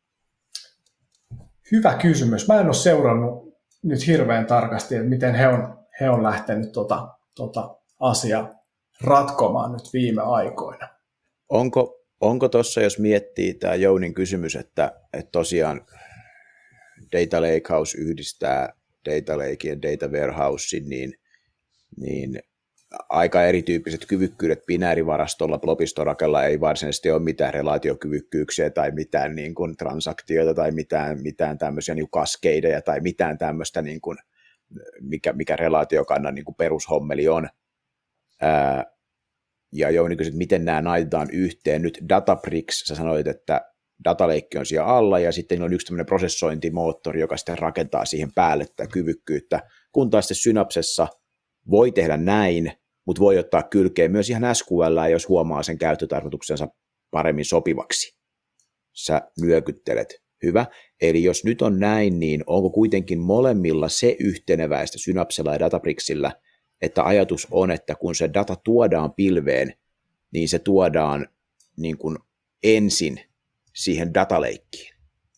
Hyvä kysymys. Mä en ole seurannut nyt hirveän tarkasti, että miten he on he on lähtenyt tuota, tuota asiaa ratkomaan nyt viime aikoina. Onko, onko tuossa, jos miettii tämä Jounin kysymys, että, että tosiaan Data Lakehouse yhdistää Data Lake ja Data Warehouse, niin, niin aika erityyppiset kyvykkyydet binäärivarastolla, Blob-pistorakella ei varsinaisesti ole mitään relaatiokyvykkyyksiä tai mitään niin kuin transaktioita tai mitään, mitään tämmöisiä niin kuin cascadeja tai mitään tämmöistä niin kuin mikä, mikä relaatiokannan niin kuin perushommeli on. Ää, ja Jouni kysyi, että miten nämä naitetaan yhteen. Nyt Databricks, sä sanoit, että Data Lake on siellä alla, ja sitten on yksi tämmöinen prosessointimoottori, joka sitten rakentaa siihen päälle tätä kyvykkyyttä, kun taas sitten Synapsessa voi tehdä näin, mutta voi ottaa kylkeen myös ihan S Q L, jos huomaa sen käyttötarkoituksensa paremmin sopivaksi. Sä nyökyttelet. Hyvä. Eli jos nyt on näin, niin onko kuitenkin molemmilla se yhteneväistä Synapsella ja Databricksillä, että ajatus on, että kun se data tuodaan pilveen, niin se tuodaan niin kuin ensin siihen dataleikkiin?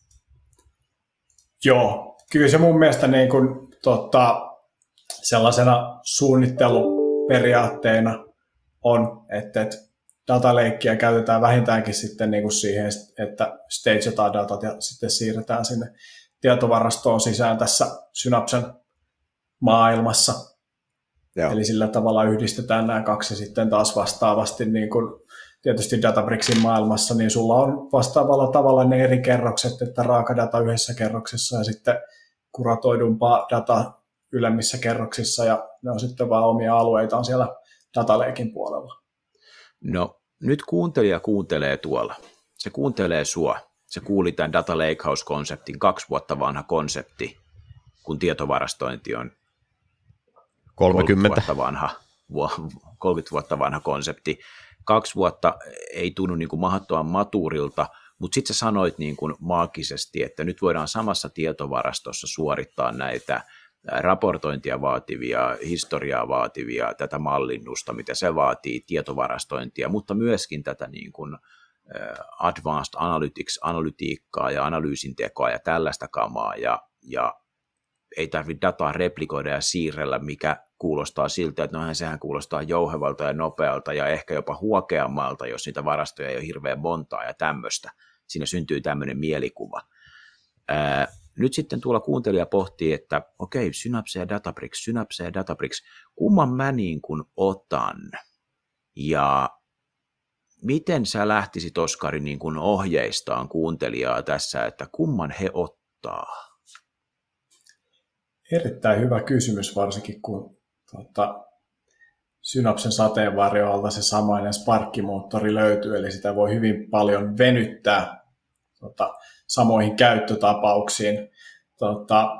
Joo, kyllä se mun mielestä niin kuin, tota, sellaisena suunnitteluperiaatteena on, että, että dataleikkiä käytetään vähintäänkin sitten niin kuin siihen, että stageataan datat ja sitten siirretään sinne tietovarastoon sisään tässä Synapsen maailmassa. Joo. Eli sillä tavalla yhdistetään nämä kaksi sitten taas vastaavasti niin kuin tietysti Databricksin maailmassa, niin sulla on vastaavalla tavalla ne eri kerrokset, että raakadata yhdessä kerroksessa ja sitten kuratoidumpaa data ylemmissä kerroksissa ja ne on sitten vaan omia alueitaan siellä dataleikin puolella. No nyt kuuntelija kuuntelee tuolla. Se kuuntelee sua. Se kuuli tämän Data Lakehouse-konseptin, kaksi vuotta vanha konsepti, kun tietovarastointi on kolmekymmentä vuotta vanha, kolmekymmentä vuotta vanha konsepti. Kaksi vuotta ei tunnu niin kuin mahdottoman matuurilta, mutta sitten sä sanoit niin kuin maagisesti, että nyt voidaan samassa tietovarastossa suorittaa näitä raportointia vaativia, historiaa vaativia, tätä mallinnusta, mitä se vaatii, tietovarastointia, mutta myöskin tätä niin kuin advanced analytics, analytiikkaa ja analyysin tekoa ja tällaista kamaa, ja, ja ei tarvitse dataa replikoida ja siirrellä, mikä kuulostaa siltä, että nohan sehän kuulostaa jouhevalta ja nopealta ja ehkä jopa huokeammalta, jos niitä varastoja ei ole hirveän montaa ja tämmöistä. Siinä syntyy tämmöinen mielikuva. Ää, nyt sitten tuolla kuuntelija pohtii, että okei, Synapse ja Databricks, Synapse ja Databricks, kumman mä niin kuin otan? Ja miten sä lähtisit, Oskari, niin kuin ohjeistaan kuuntelijaa tässä, että kumman he ottaa? Erittäin hyvä kysymys, varsinkin kun tuota, Synapsen sateenvarjoalta se samainen Spark-moottori löytyy, eli sitä voi hyvin paljon venyttää tuota, samoihin käyttötapauksiin. Tuota,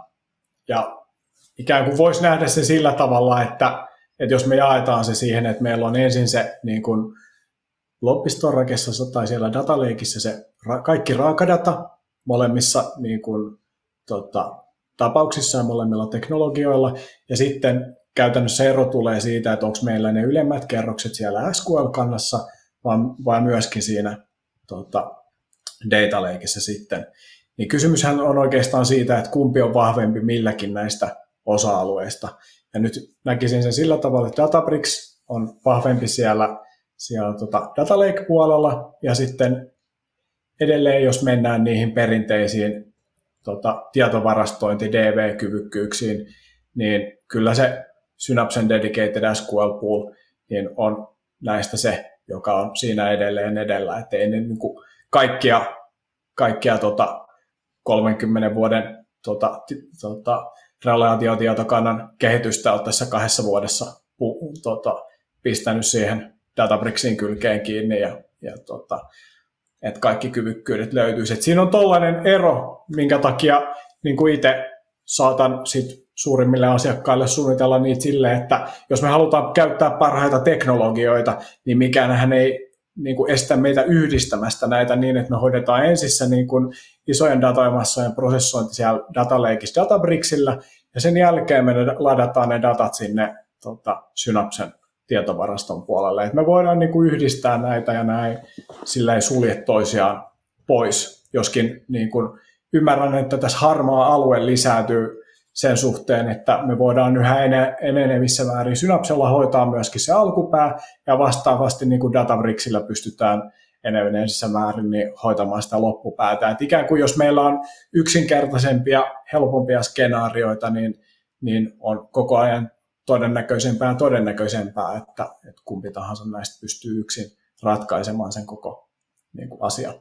ja ikään kuin voisi nähdä se sillä tavalla, että, että jos me jaetaan se siihen, että meillä on ensin se niin kuin Lobby-storakessa tai siellä datalakeissa se ra- kaikki raakadata molemmissa niin kuin, tota, tapauksissa ja molemmilla teknologioilla, ja sitten käytännössä ero tulee siitä, että onko meillä ne ylemmät kerrokset siellä S Q L-kannassa, vai, vai myöskin siinä tota, data lakeissa sitten. Niin kysymyshän on oikeastaan siitä, että kumpi on vahvempi milläkin näistä osa-alueista. Ja nyt näkisin sen sillä tavalla, että Databricks on vahvempi siellä, siellä tota data lake-puolella, ja sitten edelleen, jos mennään niihin perinteisiin tota, tietovarastointi D B-kyvykkyyksiin, niin kyllä se Synapsen Dedicated S Q L Pool niin on näistä se, joka on siinä edelleen edellä, että ei ne niin kuin kaikkia, kaikkia tota kolmenkymmenen vuoden tota, t- tota, relaatiotietokannan kehitystä ole tässä kahdessa vuodessa pu- tota, pistänyt siihen Databricksin kylkeen kiinni ja, ja tota, että kaikki kyvykkyydet löytyisi. Siinä on tollainen ero, minkä takia niin kuin itse saatan sit suurimmille asiakkaille suunnitella niitä silleen, että jos me halutaan käyttää parhaita teknologioita, niin mikäänhän ei niin kuin estä meitä yhdistämästä näitä niin, että me hoidetaan ensissä niin kuin isojen datamassojen prosessointi siellä data lakeissa Databricksillä, ja sen jälkeen me ladataan ne datat sinne tota, Synapsen tietovaraston puolelle. Et me voidaan niin kuin yhdistää näitä ja näin, sillä ei sulje toisiaan pois, joskin niin kuin ymmärrän, että tässä harmaa alue lisääntyy sen suhteen, että me voidaan yhä enenevissä määrin Synapsella hoitaa myöskin se alkupää, ja vastaavasti niin kuin Databricksillä pystytään enenevissä määrin niin hoitamaan sitä loppupäätä. Et ikään kuin jos meillä on yksinkertaisempia, helpompia skenaarioita, niin, niin on koko ajan todennäköisempää ja todennäköisempää, että, että kumpi tahansa näistä pystyy yksin ratkaisemaan sen koko niin kuin asian.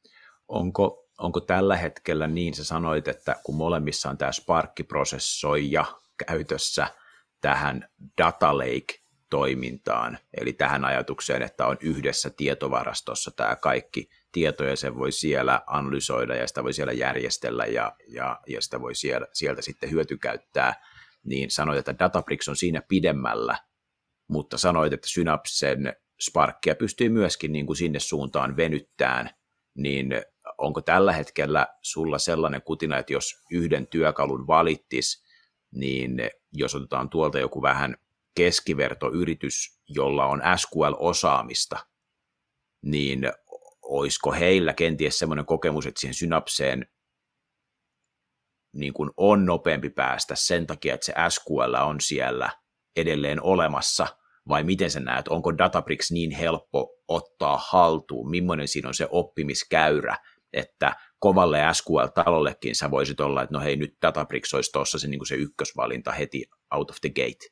Onko Onko tällä hetkellä niin, sä sanoit, että kun molemmissa on tämä Spark-prosessoija käytössä tähän data lake-toimintaan, eli tähän ajatukseen, että on yhdessä tietovarastossa tämä kaikki tieto, ja se voi siellä analysoida, ja sitä voi siellä järjestellä, ja, ja, ja sitä voi siellä, sieltä sitten hyötykäyttää, niin sanoit, että Databricks on siinä pidemmällä, mutta sanoit, että Synapsen Sparkia pystyy myöskin niin kuin sinne suuntaan venyttämään, niin onko tällä hetkellä sulla sellainen kutina, että jos yhden työkalun valittis, niin jos otetaan tuolta joku vähän keskivertoyritys, jolla on S Q L-osaamista, niin olisiko heillä kenties sellainen kokemus, että siihen Synapseen niin kuin on nopeampi päästä sen takia, että se S Q L on siellä edelleen olemassa, vai miten sä näet, onko Databricks niin helppo ottaa haltuun, millainen siinä on se oppimiskäyrä, että kovalle S Q L-talollekin sä voisit olla, että no hei, nyt Databricks olisi tuossa se, niin kuin se ykkösvalinta heti out of the gate.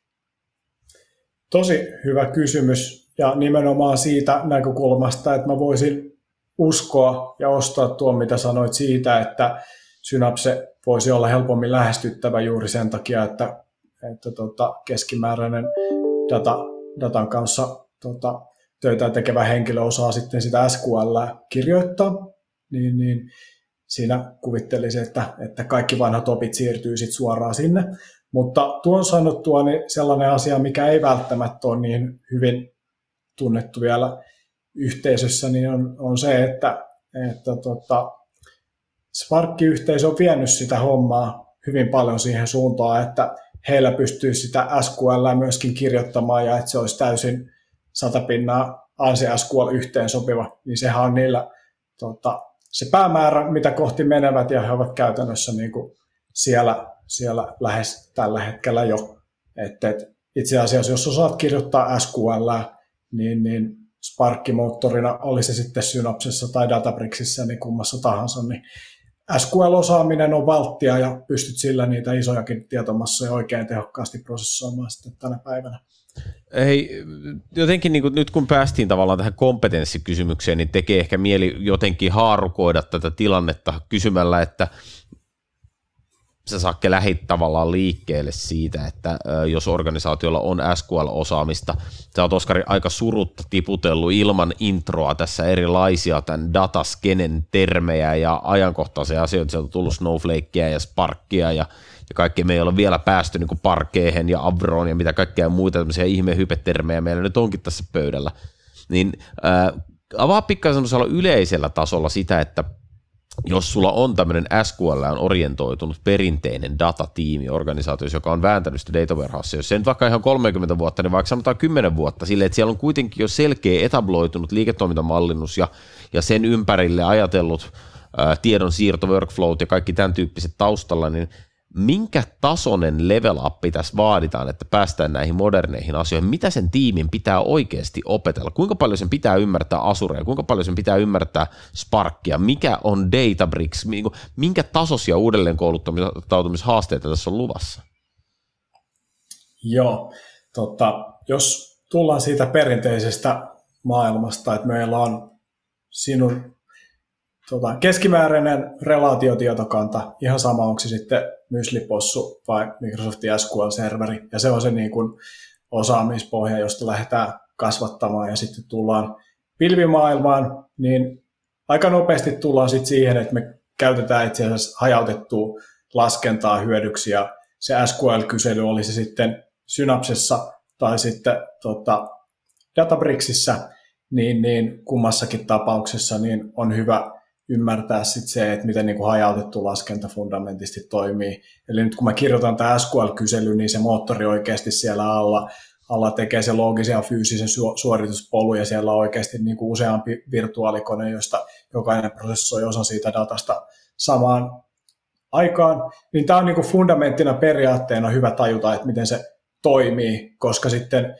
Tosi hyvä kysymys, ja nimenomaan siitä näkökulmasta, että mä voisin uskoa ja ostaa tuon, mitä sanoit siitä, että Synapse voisi olla helpommin lähestyttävä juuri sen takia, että, että tota, keskimääräinen data, datan kanssa tota, töitä tekevä henkilö osaa sitten sitä S Q L kirjoittaa, niin, niin siinä kuvittelisin, että, että kaikki vanhat opit siirtyy sitten suoraan sinne. Mutta tuon sanottua niin sellainen asia, mikä ei välttämättä ole niin hyvin tunnettu vielä yhteisössä, niin on, on se, että, että tota, Spark-yhteisö on vienyt sitä hommaa hyvin paljon siihen suuntaan, että heillä pystyy sitä S Q L myöskin kirjoittamaan ja että se olisi täysin satapinnaa ANSI S Q L yhteen sopiva, niin sehän on niillä tota, se päämäärä, mitä kohti menevät, ja he ovat käytännössä niin kuin siellä, siellä lähes tällä hetkellä jo. Et, et itse asiassa, jos osaat kirjoittaa S Q L, niin, niin Spark-moottorina, oli se sitten Synapsessa tai Databricksissa, niin kummassa tahansa, niin S Q L-osaaminen on valttia ja pystyt sillä niitä isojakin tietomassoja oikein tehokkaasti prosessoimaan sitten tänä päivänä. Hei, jotenkin niin kuin, nyt kun päästiin tavallaan tähän kompetenssikysymykseen, niin tekee ehkä mieli jotenkin haarukoida tätä tilannetta kysymällä, että sä Sakke lähit tavallaan liikkeelle siitä, että jos organisaatiolla on S Q L-osaamista, sä oot Oskari aika surutta tiputellut ilman introa tässä erilaisia tämän dataskenen termejä ja ajankohtaisia asioita, sieltä on tullut Snowflakea ja Sparkia ja, ja kaikkea, me ei ole vielä päästy niin kuin Parkeen ja Avroon ja mitä kaikkea muita tämmöisiä ihmehypetermejä meillä nyt onkin tässä pöydällä, niin ää, avaa pikkasen semmoisella yleisellä tasolla sitä, että jos sulla on tämmöinen S Q L on orientoitunut perinteinen datatiimi organisaatiossa, joka on vääntänyt sitä data warehousea, jos se nyt vaikka ihan kolmekymmentä vuotta, niin vaikka sanotaan kymmenen vuotta, silleen, että siellä on kuitenkin jo selkeä etabloitunut liiketoimintamallinnus ja, ja sen ympärille ajatellut ää, tiedonsiirto, workflowt ja kaikki tämän tyyppiset taustalla, niin minkä tasoinen level up tässä vaaditaan, että päästään näihin moderneihin asioihin? Mitä sen tiimin pitää oikeasti opetella? Kuinka paljon sen pitää ymmärtää Azurea? Kuinka paljon sen pitää ymmärtää Sparkia? Mikä on Databricks? Minkä tasoisia uudelleenkouluttautumishaasteita tässä on luvassa? Joo, tota, jos tullaan siitä perinteisestä maailmasta, että meillä on sinun tota, keskimääräinen relaatiotietokanta, ihan sama onko se sitten Myslipossu vai Microsoftin S Q L-serveri, ja se on se niin kuin osaamispohja, josta lähdetään kasvattamaan, ja sitten tullaan pilvimaailmaan, niin aika nopeasti tullaan sitten siihen, että me käytetään itse asiassa hajautettua laskentaa hyödyksi, ja se S Q L-kysely oli se sitten Synapsessa tai sitten tota, Databricksissa, niin, niin kummassakin tapauksessa niin on hyvä ymmärtää sit se, että miten niinku hajautettu laskenta fundamentisti toimii. Eli nyt kun mä kirjoitan tämä S Q L-kysely, niin se moottori oikeasti siellä alla, alla tekee se loogisen ja fyysisen su- suorituspolun, ja siellä on oikeasti niinku useampi virtuaalikone, josta jokainen prosessoi osa siitä datasta samaan aikaan. Niin tämä on niinku fundamenttina periaatteena hyvä tajuta, että miten se toimii, koska sitten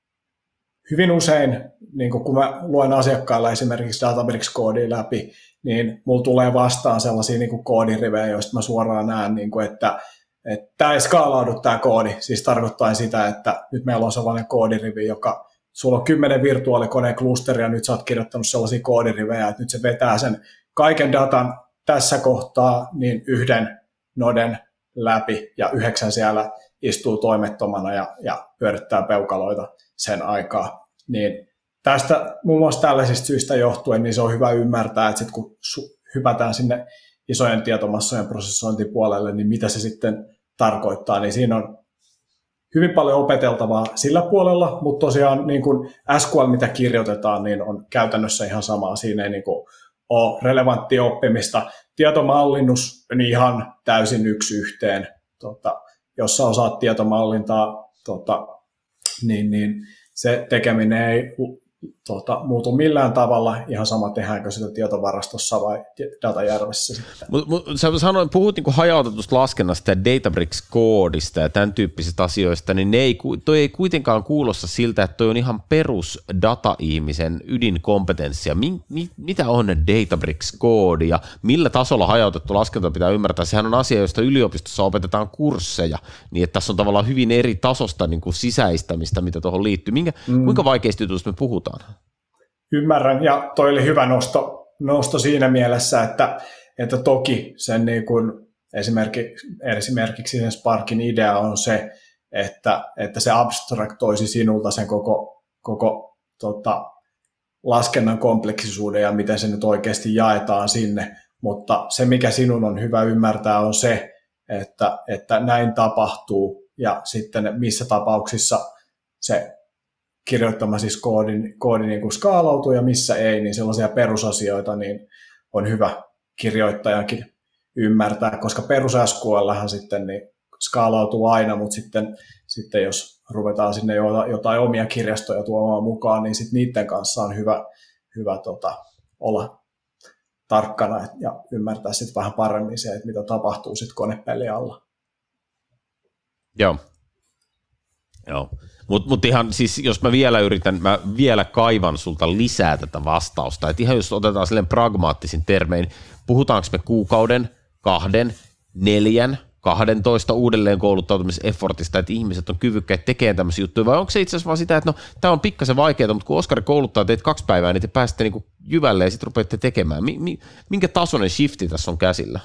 hyvin usein, niin kun mä luen asiakkailla esimerkiksi Databricks-koodia läpi, niin mulla tulee vastaan sellaisia niin kuin koodirivejä, joista mä suoraan näen, niin kuin, että, että tämä ei skaalaudu tämä koodi. Siis tarkoittaa sitä, että nyt meillä on sellainen koodirivi, joka sulla on kymmenen virtuaalikoneen klusteria, nyt sä oot kirjoittanut sellaisia koodirivejä, että nyt se vetää sen kaiken datan tässä kohtaa niin yhden noden läpi, ja yhdeksän siellä istuu toimettomana ja, ja pyörittää peukaloita sen aikaa. Niin tästä muun muassa tällaisista syistä johtuen, niin se on hyvä ymmärtää, että sit kun hypätään sinne isojen tietomassojen prosessointipuolelle, niin mitä se sitten tarkoittaa, niin siinä on hyvin paljon opeteltavaa sillä puolella, mutta tosiaan niin kuin S Q L, mitä kirjoitetaan, niin on käytännössä ihan samaa. Siinä ei niin kuin ole relevanttia oppimista. Tietomallinnus on ihan täysin yksi yhteen, tota, jos sä osaat tietomallintaa, tota, niin, niin se tekeminen ei Tuota, muutu millään tavalla, ihan sama tehdäänkö sitä tietovarastossa vai datajärvessä sitten. Mut, mut, sä sanoin, puhut niinku hajautetusta laskennasta ja Databricks-koodista ja tämän tyyppisistä asioista, niin ne ei, toi ei kuitenkaan kuulosta siltä, että toi on ihan perus data-ihmisen ydinkompetenssia. Mi, mi, mitä on Databricks-koodi ja millä tasolla hajautettu laskenta pitää ymmärtää? Sehän on asia, josta yliopistossa opetetaan kursseja, niin että tässä on tavallaan hyvin eri tasosta niin kuin sisäistämistä, mitä tuohon liittyy. Minkä, mm. Kuinka vaikeista jutuista me puhutaan? Ymmärrän, ja toi oli hyvä nosto, nosto siinä mielessä, että, että toki sen niin kuin esimerkiksi, esimerkiksi sen Sparkin idea on se, että, että se abstraktoisi sinulta sen koko, koko tota, laskennan kompleksisuuden ja miten se nyt oikeasti jaetaan sinne, mutta se mikä sinun on hyvä ymmärtää on se, että, että näin tapahtuu ja sitten missä tapauksissa se kirjoittama siis koodi, koodi niin kuin skaalautuu ja missä ei, niin sellaisia perusasioita niin on hyvä kirjoittajankin ymmärtää, koska perus S Q L:hän sitten niin skaalautuu aina, mutta sitten, sitten jos ruvetaan sinne jotain omia kirjastoja tuomaan mukaan, niin sitten niiden kanssa on hyvä, hyvä tota, olla tarkkana ja ymmärtää sitten vähän paremmin se, että mitä tapahtuu sitten konepeli alla. Joo. Joo. Mutta mut ihan siis, jos mä vielä yritän, mä vielä kaivan sulta lisää tätä vastausta, että ihan jos otetaan silleen pragmaattisin termein, puhutaanko me kuukauden, kahden, neljän, kahdentoista uudelleen kouluttautumiseffortista, että ihmiset on kyvykkäitä tekemään tämmöisiä juttuja, vai onko se itse asiassa vaan sitä, että no, tämä on pikkasen vaikeaa, mutta kun Oskari kouluttaa teitä kaksi päivää, niin te pääsette niinku jyvälle ja sitten rupeatte tekemään. Mi- mi- minkä tasoinen shifti tässä on käsillä?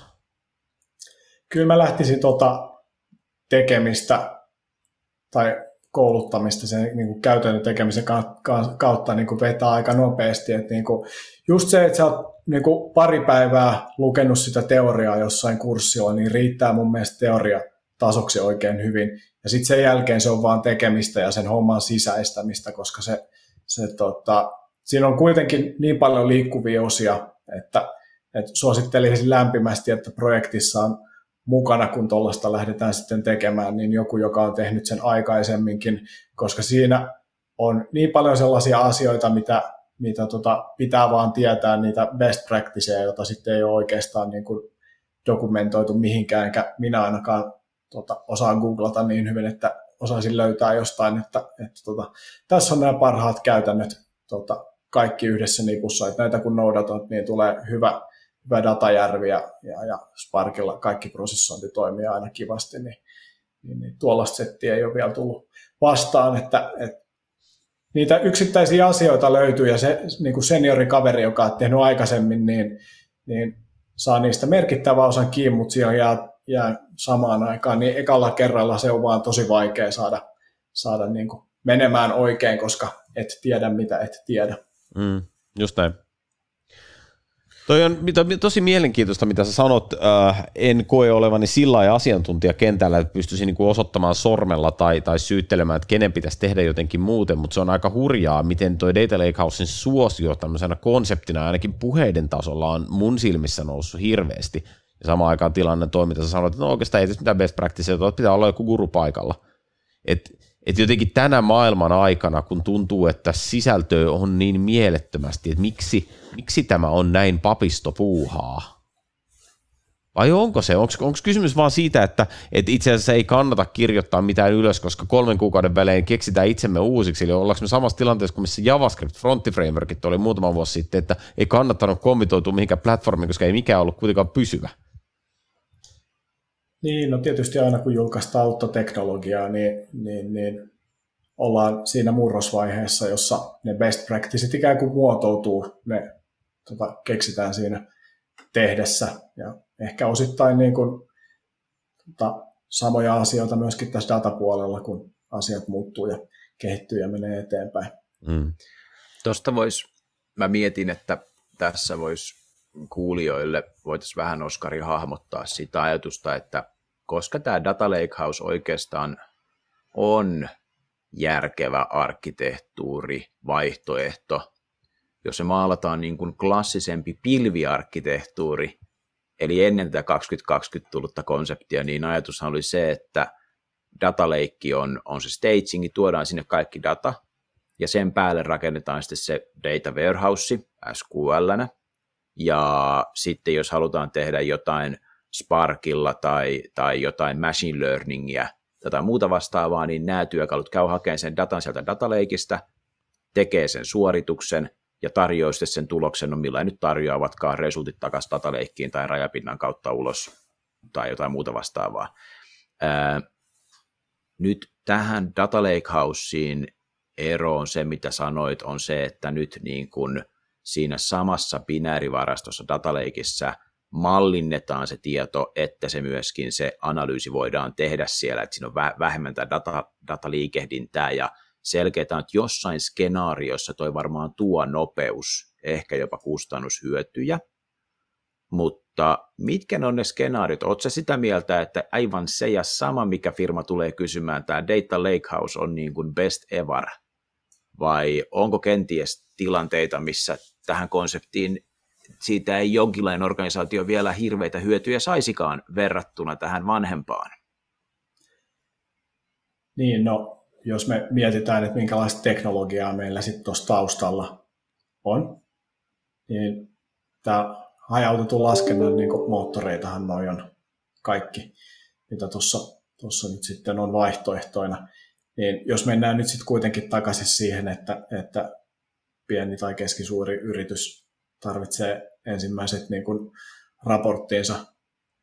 Kyllä mä lähtisin tota tekemistä tai kouluttamista sen niin kuin käytännön tekemisen kautta niin kuin vetää aika nopeasti. Että niin kuin just se, että sä oot niin kuin pari päivää lukenut sitä teoriaa jossain kurssilla, niin riittää mun mielestä teoriatasoksi oikein hyvin. Ja sitten sen jälkeen se on vaan tekemistä ja sen homman sisäistämistä, koska se, se, tota, siinä on kuitenkin niin paljon liikkuvia osia, että, että suosittelisin lämpimästi, että projektissa on mukana, kun tuollaista lähdetään sitten tekemään, niin joku, joka on tehnyt sen aikaisemminkin, koska siinä on niin paljon sellaisia asioita, mitä, mitä tota, pitää vaan tietää, niitä best practiceja, joita sitten ei ole oikeastaan niin kuin dokumentoitu mihinkään, enkä minä ainakaan tota, osaan googlata niin hyvin, että osaisin löytää jostain, että, että tota, tässä on nämä parhaat käytännöt tota, kaikki yhdessä nipussa, että näitä kun noudatat, niin tulee hyvä hyvä datajärvi ja, ja, ja Sparkilla kaikki prosessointi toimii aina kivasti, niin, niin, niin tuollaista settiä ei ole vielä tullut vastaan, että, että niitä yksittäisiä asioita löytyy ja se niin kuin seniorikaveri, joka on tehnyt aikaisemmin, niin, niin saa niistä merkittävän osan kiinni, mutta siellä jää, jää samaan aikaan, niin ekalla kerralla se on vaan tosi vaikea saada, saada niin kuin menemään oikein, koska et tiedä mitä et tiedä. Mm, just näin. Toi on tosi mielenkiintoista, mitä sä sanot. Äh, en koe olevani sillä lailla asiantuntija kentällä, että pystyisin niinku osoittamaan sormella tai, tai syyttelemään, että kenen pitäisi tehdä jotenkin muuten, mutta se on aika hurjaa, miten toi Data Lakehousen suosio tämmöisenä konseptina ainakin puheiden tasolla on mun silmissä noussut hirveästi. Ja samaan aikaan tilanne toiminta, sä sanoit, että no oikeastaan ei tässä mitään best practiceja, pitää olla joku guru paikalla. Et, et jotenkin tänä maailman aikana, kun tuntuu, että sisältöä on niin mielettömästi, että miksi, miksi tämä on näin papistopuuhaa? Vai onko se? Onko, onko kysymys vaan siitä, että, että itse asiassa ei kannata kirjoittaa mitään ylös, koska kolmen kuukauden välein keksitään itsemme uusiksi, eli ollaanko me samassa tilanteessa kuin missä JavaScript frontiframeworkit oli muutama vuosi sitten, että ei kannattanut kommitoitua mihinkään platformiin, koska ei mikään ollut kuitenkaan pysyvä. Niin, no tietysti aina kun julkaistaan uutta teknologiaa, niin, niin, niin ollaan siinä murrosvaiheessa, jossa ne best practiceit ikään kuin muotoutuu, ne tota, keksitään siinä tehdessä. Ja ehkä osittain niin kuin, tota, samoja asioita myöskin tässä datapuolella, kun asiat muuttuu ja kehittyy ja menee eteenpäin. Mm. Tuosta voisi, mä mietin, että tässä voisi kuulijoille voitaisiin vähän Oskari hahmottaa sitä ajatusta, että koska tämä Data Lakehouse oikeastaan on järkevä arkkitehtuuri, vaihtoehto, jos se maalataan niin kuin klassisempi pilviarkkitehtuuri, eli ennen tätä kaksituhattakaksikymmentä tullutta konseptia, niin ajatushan oli se, että Data Lake on, on se staging, tuodaan sinne kaikki data, ja sen päälle rakennetaan sitten se Data Warehouse, S Q L:nä, ja sitten jos halutaan tehdä jotain Sparkilla tai, tai jotain machine learningia tai muuta vastaavaa, niin nämä työkalut käy hakemaan sen datan sieltä Data Lakeista, tekee sen suorituksen ja tarjoaa sitten sen tuloksen, no millä nyt tarjoavatkaan resultit takaisin Data Lakeen tai rajapinnan kautta ulos tai jotain muuta vastaavaa. Ää, nyt tähän Data Lakehouseen ero on se, mitä sanoit, on se, että nyt niin kuin siinä samassa binäärivarastossa Data Lakeissa mallinnetaan se tieto, että se myöskin se analyysi voidaan tehdä siellä, että siinä on vähemmän tämä data, dataliikehdintää ja selkeää, että jossain skenaariossa toi varmaan tuo nopeus, ehkä jopa kustannushyötyjä, mutta mitkä on ne skenaariot? Oletko sitä mieltä, että aivan se ja sama, mikä firma tulee kysymään, tämä Data Lakehouse on niin kuin best ever, vai onko kenties tilanteita, missä tähän konseptiin siitä ei jonkinlainen organisaatio vielä hirveitä hyötyjä saisikaan verrattuna tähän vanhempaan? Niin, no jos me mietitään, että minkälaista teknologiaa meillä sitten tuossa taustalla on, niin tämä hajautetun laskennan niin moottoreitahan noi on kaikki, mitä tuossa nyt sitten on vaihtoehtoina. Niin jos mennään nyt sitten kuitenkin takaisin siihen, että, että pieni tai keskisuuri yritys tarvitsee ensimmäiset niin kuin raporttiinsa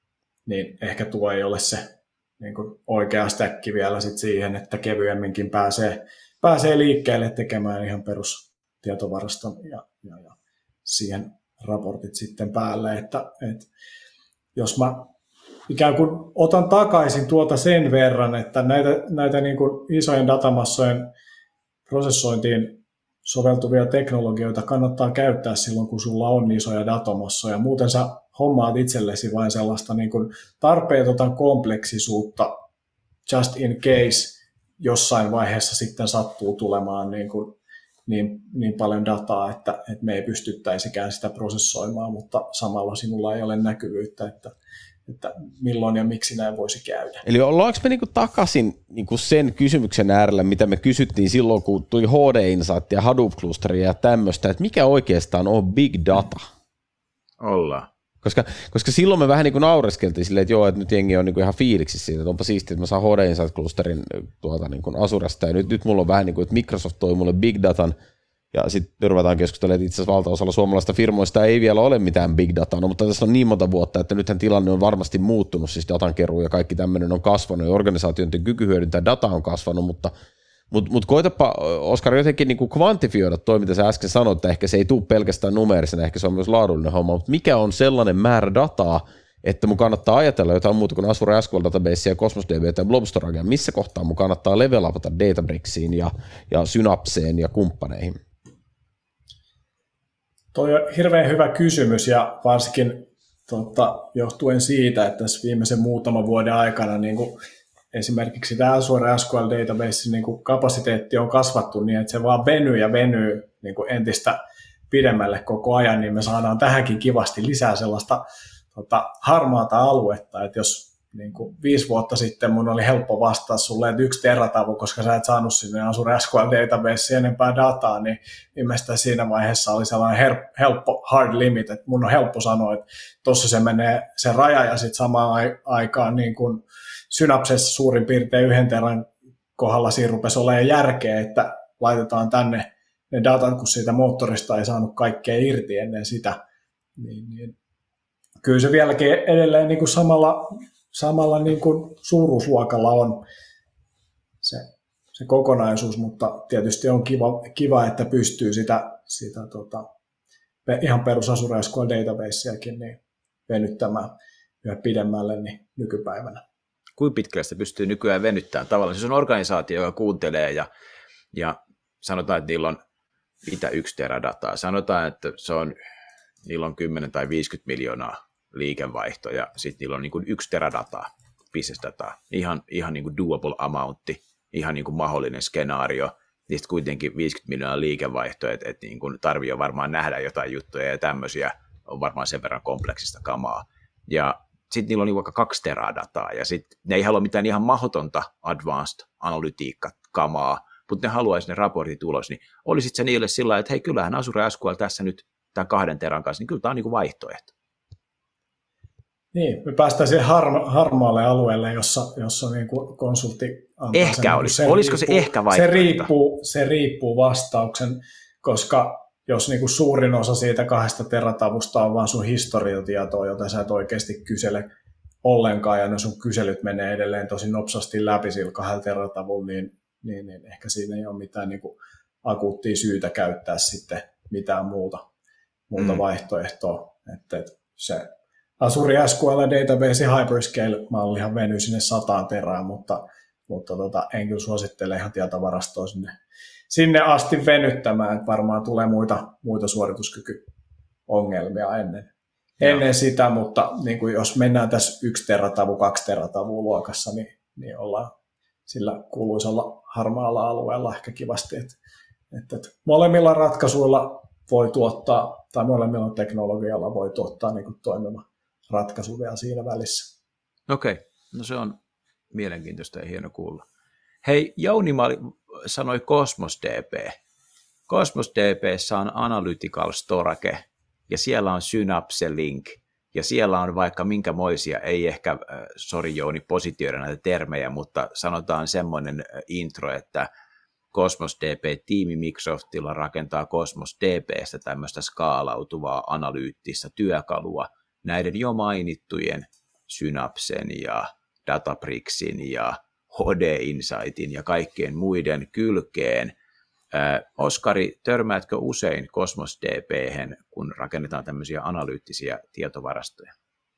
niin ehkä tuo ei ole se niin kuin oikea stäkki vielä sit siihen, että kevyemminkin pääsee, pääsee liikkeelle tekemään ihan perustietovaraston ja, ja, ja siihen raportit sitten päälle, että, että jos mä ikään kuin otan takaisin tuota sen verran, että näitä, näitä niin kuin isojen datamassojen prosessointiin soveltuvia teknologioita kannattaa käyttää silloin, kun sulla on isoja datamassoja. Muuten sä hommaat itsellesi vain sellaista niin kuin tarpeetonta kompleksisuutta just in case jossain vaiheessa sitten sattuu tulemaan niin, kuin, niin, niin paljon dataa, että, että me ei pystyttäisikään sitä prosessoimaan, mutta samalla sinulla ei ole näkyvyyttä, että että milloin ja miksi näin voisi käydä. Eli ollaanko me niinku takaisin niinku sen kysymyksen äärellä, mitä me kysyttiin silloin, kun tuli H D Insight ja Hadoop-klusteria ja tämmöistä, että mikä oikeastaan on big data? Ollaan. Koska, koska silloin me vähän niin kuin naureskeltiin silleen, että joo, että nyt jengi on niin kuin ihan fiiliksissä siitä, että onpa siistiä, että mä saan H D Insight-klusterin tuota, niin kuin Azuresta, ja nyt, nyt mulla on vähän niin kuin, että Microsoft toi mulle big datan, ja sitten ruvetaan keskustelemaan, että itse asiassa valtaosalla suomalaisista firmoista ei vielä ole mitään big dataa, no, mutta tässä on niin monta vuotta, että nythän tilanne on varmasti muuttunut, siis datankeruu ja kaikki tämmöinen on kasvanut, ja organisaatioiden kyky hyödyntää dataa on kasvanut, mutta Mutta mut koitapa, Oskar, jotenkin niinku kvantifioida toi, mitä sä äsken sanoit, että ehkä se ei tule pelkästään numeerisena, ehkä se on myös laadullinen homma, mutta mikä on sellainen määrä dataa, että mun kannattaa ajatella jotain muuta kuin Azure S Q L Database ja Cosmos D B tai Blob Storagea, missä kohtaa mun kannattaa levelapata Databricksiin ja, ja Synapseen ja kumppaneihin? Toi on hirveän hyvä kysymys ja varsinkin tota, johtuen siitä, että tässä viimeisen muutaman vuoden aikana niin kuin esimerkiksi tämä Azure S Q L Database niin kuin kapasiteetti on kasvattu niin, että se vaan venyy ja venyy niin kuin entistä pidemmälle koko ajan, niin me saadaan tähänkin kivasti lisää sellaista tota, harmaata aluetta, että jos niin kuin viisi vuotta sitten mun oli helppo vastaa sulle, että yksi teratavu, koska sä et saanut sinne Azure S Q L Database enempää dataa, niin ilmeisesti siinä vaiheessa oli sellainen her- helppo hard limit, että mun on helppo sanoa, että tuossa se menee se raja ja sitten samaan aikaan niin kuin Synapsessa suurin piirtein yhden teran kohdalla siinä rupesi olemaan järkeä, että laitetaan tänne ne datat, kun siitä moottorista ei saanut kaikkea irti ennen sitä. Niin, niin. Kyllä se vieläkin edelleen niin kuin samalla, samalla niin kuin suuruusluokalla on se, se kokonaisuus, mutta tietysti on kiva, kiva että pystyy sitä, sitä tota, ihan perus Azure S Q L Databaseakin niin venyttämään yhä pidemmälle niin nykypäivänä. Kuinka pitkälle se pystyy nykyään venyttämään? Tavallaan se on organisaatio, joka kuuntelee ja, ja sanotaan, että niillä on mitä yksi teradataa. Sanotaan, että se on, niillä on kymmenen tai viisikymmentä miljoonaa liikevaihtoa ja sitten niillä on niin kuin yksi teradataa, business-dataa. Ihan, ihan niin kuin doable amountti, ihan niin kuin mahdollinen skenaario. Niistä kuitenkin viisikymmentä miljoonaa liikevaihtoa, että, että niin kuin tarvii varmaan nähdä jotain juttuja ja tämmöisiä on varmaan sen verran kompleksista kamaa. Ja sitten niillä on vaikka kaksi teraa dataa, ja sitten ne ei halua mitään ihan mahdotonta advanced analytiikka-kamaa, mutta ne haluaisi ne raportit ulos, niin olisit se niille sillä lailla, että hei, kyllähän Azure S Q L tässä nyt tämän kahden teran kanssa, niin kyllä tämä on niin kuin vaihtoehto. Niin, me päästään siihen harma, harmaalle alueelle, jossa, jossa niin kuin konsultti antaa ehkä sen, olisi, se olisiko riippuu, se ehkä vaihtoehto? Se riippuu, se riippuu vastauksen, koska jos niin kuin suurin osa siitä kahdesta teratavusta on vaan sun historiatietoa, jota sä et oikeasti kysele ollenkaan, ja ne sun kyselyt menee edelleen tosi nopsasti läpi sillä kahdella teratavulla, niin, niin, niin ehkä siinä ei ole mitään niin kuin akuuttia syytä käyttää sitten mitään muuta, muuta mm. vaihtoehtoa. Että, että se Azure S Q L Database Hyperscale-mallihan venyy sinne sataan terään, mutta, mutta tota, en kyllä suosittele ihan tietovarastoa sinne sinne asti venyttämään, että varmaan tulee muita, muita suorituskykyongelmia ennen, ennen sitä, mutta niin kuin jos mennään tässä yksi teratavu, kaksi teratavua luokassa, niin, niin ollaan sillä kuuluisalla harmaalla alueella ehkä kivasti, että, että, että molemmilla ratkaisuilla voi tuottaa, tai molemmilla teknologialla voi tuottaa niin kuin toimiva ratkaisu vielä siinä välissä. Okei, no se on mielenkiintoista ja hieno kuulla. Hei, Jouni sanoi Cosmos D B. Cosmos D B:ssä on Analytical Storage, ja siellä on Synapse Link, ja siellä on vaikka minkämoisia, ei ehkä, äh, sori Jouni, positioida näitä termejä, mutta sanotaan semmoinen intro, että Cosmos D B-tiimi Microsoftilla rakentaa Cosmos D B:stä tämmöistä skaalautuvaa analyyttistä työkalua näiden jo mainittujen Synapsen ja Databricksin ja H D Insightin ja kaikkien muiden kylkeen. Äh, Oskari, törmäätkö usein Cosmos D P:hen, kun rakennetaan tämmöisiä analyyttisiä tietovarastoja?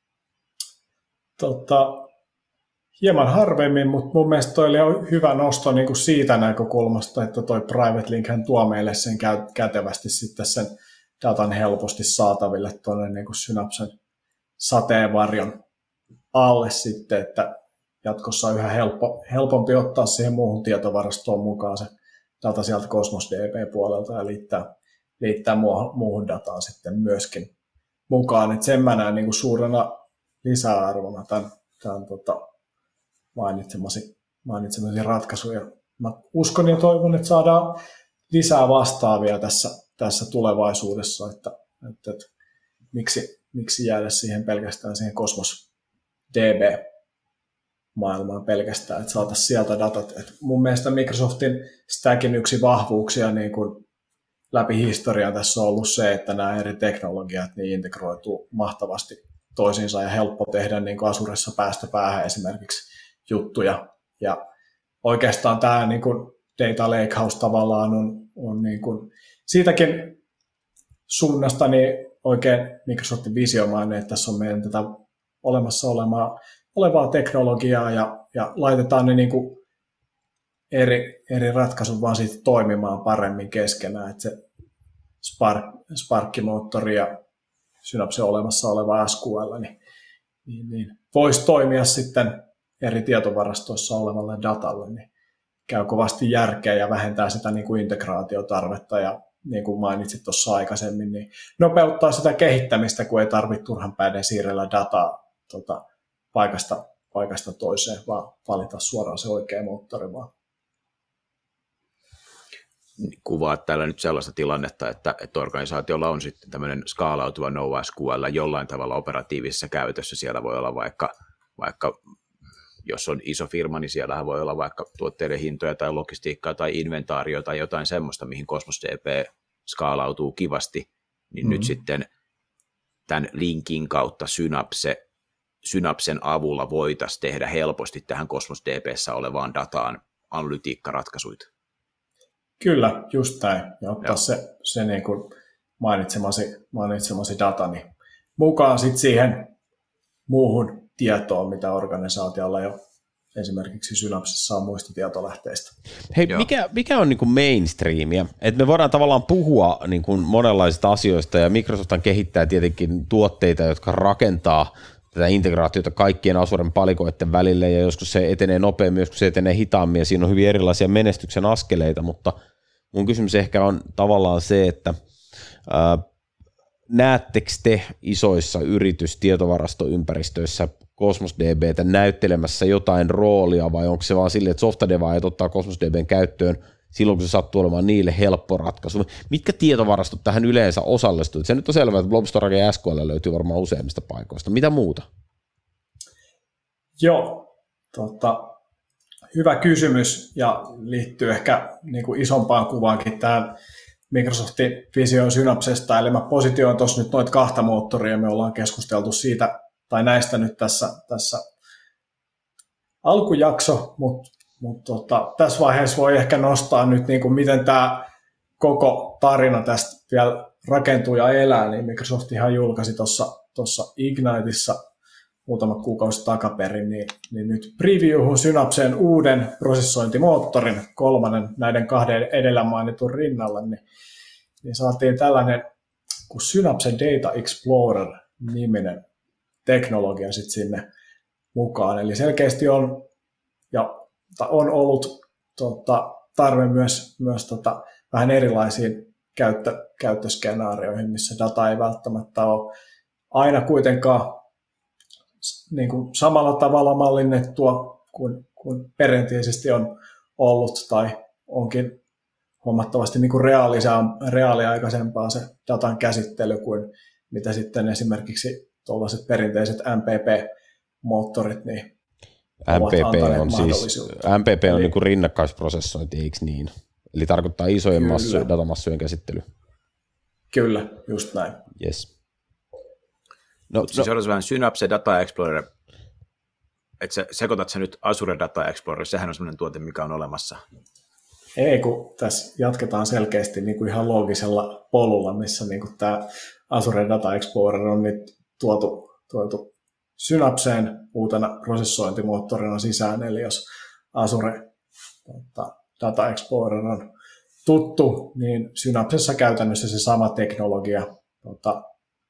Tota, hieman harvemmin, mutta mun mielestä toi oli hyvä nosto niin kuin siitä näkökulmasta, että toi Private Link tuo meille sen kätevästi sitten sen datan helposti saataville tuonne niin kuin Synapsen sateenvarjon alle sitten, että jatkossa on yhä helppo, helpompi ottaa siihen muuhun tietovarastoon mukaan se data sieltä Cosmos D P-puolelta ja liittää, liittää muuhun, muuhun dataan sitten myöskin mukaan. Et sen mä näen niin kuin suurena lisäarvona tämän, tämän tota, mainitsemasi, mainitsemasi ratkaisuja. Mä uskon ja toivon, että saadaan lisää vastaavia tässä, tässä tulevaisuudessa, että, että, että miksi, miksi jäädä siihen pelkästään siihen Cosmos D B-maailmaan pelkästään, että saataisiin sieltä datat. Et mun mielestä Microsoftin Stackin yksi vahvuuksia niin kun läpi historiaa tässä on ollut se, että nämä eri teknologiat niin integroituu mahtavasti toisiinsa ja helppo tehdä niin kuin Azuressa päästä päähän esimerkiksi juttuja. Ja oikeastaan tämä niin kuin Data Lakehouse tavallaan on, on niin kuin siitäkin suunnasta niin oikein Microsoftin visiomainen, että tässä on meidän tätä olemassa olemaa, olevaa teknologiaa ja, ja laitetaan ne niin kuin eri, eri ratkaisut vaan siitä toimimaan paremmin keskenään, että se Spark, Spark-moottori ja Synapsen olemassa oleva S Q L niin, niin, niin voisi toimia sitten eri tietovarastoissa olevalle datalle, niin käy kovasti järkeä ja vähentää sitä niin kuin integraatiotarvetta ja niin kuin mainitsit tuossa aikaisemmin, niin nopeuttaa sitä kehittämistä, kun ei tarvitse turhan päiden siirrellä dataa tota, paikasta, paikasta toiseen, vaan valita suoraan se oikea moottori vaan. Kuvaat täällä nyt sellaista tilannetta, että, että organisaatiolla on sitten tämmöinen skaalautuva NoSQL jollain tavalla operatiivisessa käytössä. Siellä voi olla vaikka, vaikka, jos on iso firma, niin siellä voi olla vaikka tuotteiden hintoja tai logistiikkaa tai inventaario tai jotain semmoista, mihin Cosmos D P skaalautuu kivasti. Niin mm-hmm. nyt sitten tämän linkin kautta Synapse, Synapsen avulla voitaisiin tehdä helposti tähän Cosmos D P:ssä olevaan dataan analytiikkaratkaisuita. Kyllä, just näin. Ja ottaa Joo. se, se niin kuin mainitsemasi, mainitsemasi data niin mukaan sit siihen muuhun tietoon, mitä organisaatiolla jo esimerkiksi Synapsessa on muista tietolähteistä. Hei, mikä, mikä on niin kuin mainstreamia? Et me voidaan tavallaan puhua niin kuin monenlaisista asioista, ja Microsoft kehittää tietenkin tuotteita, jotka rakentaa tätä integraatiota kaikkien Azuren palikoiden välille, ja joskus se etenee nopeammin, joskus se etenee hitaammin, ja siinä on hyvin erilaisia menestyksen askeleita, mutta mun kysymys ehkä on tavallaan se, että ää, näettekö te isoissa yritystietovaраstoympäristöissä Cosmos D B:tä näyttelemässä jotain roolia, vai onko se vaan silleen, että softadevaajat ottaa Cosmos D B:n käyttöön silloin, kun se sattuu olemaan niille helppo ratkaisu? Mitkä tietovarastot tähän yleensä osallistuu? Se nyt on selvää, että Blob Storage ja S Q L löytyy varmaan useimmista paikoista. Mitä muuta? Joo, tota, hyvä kysymys ja liittyy ehkä niin kuin isompaan kuvaankin tähän Microsoftin visioon Synapsesta. Eli mä positioin tuossa nyt noita kahta moottoria, me ollaan keskusteltu siitä tai näistä nyt tässä, tässä alkujakso, mutta Mutta tota, tässä vaiheessa voi ehkä nostaa nyt, niin kuin miten tämä koko tarina tästä vielä rakentuu ja elää, niin Microsoft ihan julkaisi tuossa Igniteissa muutama kuukausi takaperin, niin, niin nyt previewhun Synapseen uuden prosessointimoottorin, kolmannen näiden kahden edellä mainitun rinnalle, niin, niin saatiin tällainen kuin Synapse Data Explorer-niminen teknologia sitten sinne mukaan. Eli selkeästi on ja on ollut tota, tarve myös, myös tota, vähän erilaisiin käyttö, käyttöskenaarioihin, missä data ei välttämättä ole aina kuitenkaan niin kuin samalla tavalla mallinnettua kuin, kuin perinteisesti on ollut tai onkin huomattavasti niin kuin reaaliaikaisempaa se datan käsittely kuin mitä sitten esimerkiksi tuollaiset perinteiset M P P-moottorit niin M P P on siis M P P on niin kuin rinnakkaisprosessointi, eikö niin? Eli tarkoittaa isojen massujen, datamassujen käsittely. Kyllä, just näin. Yes. No, siis no. Olisi vähän Synapse Data Explorer että sä sekoitat sä nyt Azure Data Explorer, sehän on sellainen tuote, mikä on olemassa. Ei, kun tässä jatketaan selkeästi niin kuin ihan loogisella polulla, missä niin kuin tämä Azure Data Explorer on nyt tuotu, tuotu Synapseen uutena prosessointimoottorina sisään, eli jos Azure tota, Data Explorer on tuttu, niin Synapsessa käytännössä se sama teknologia, tota,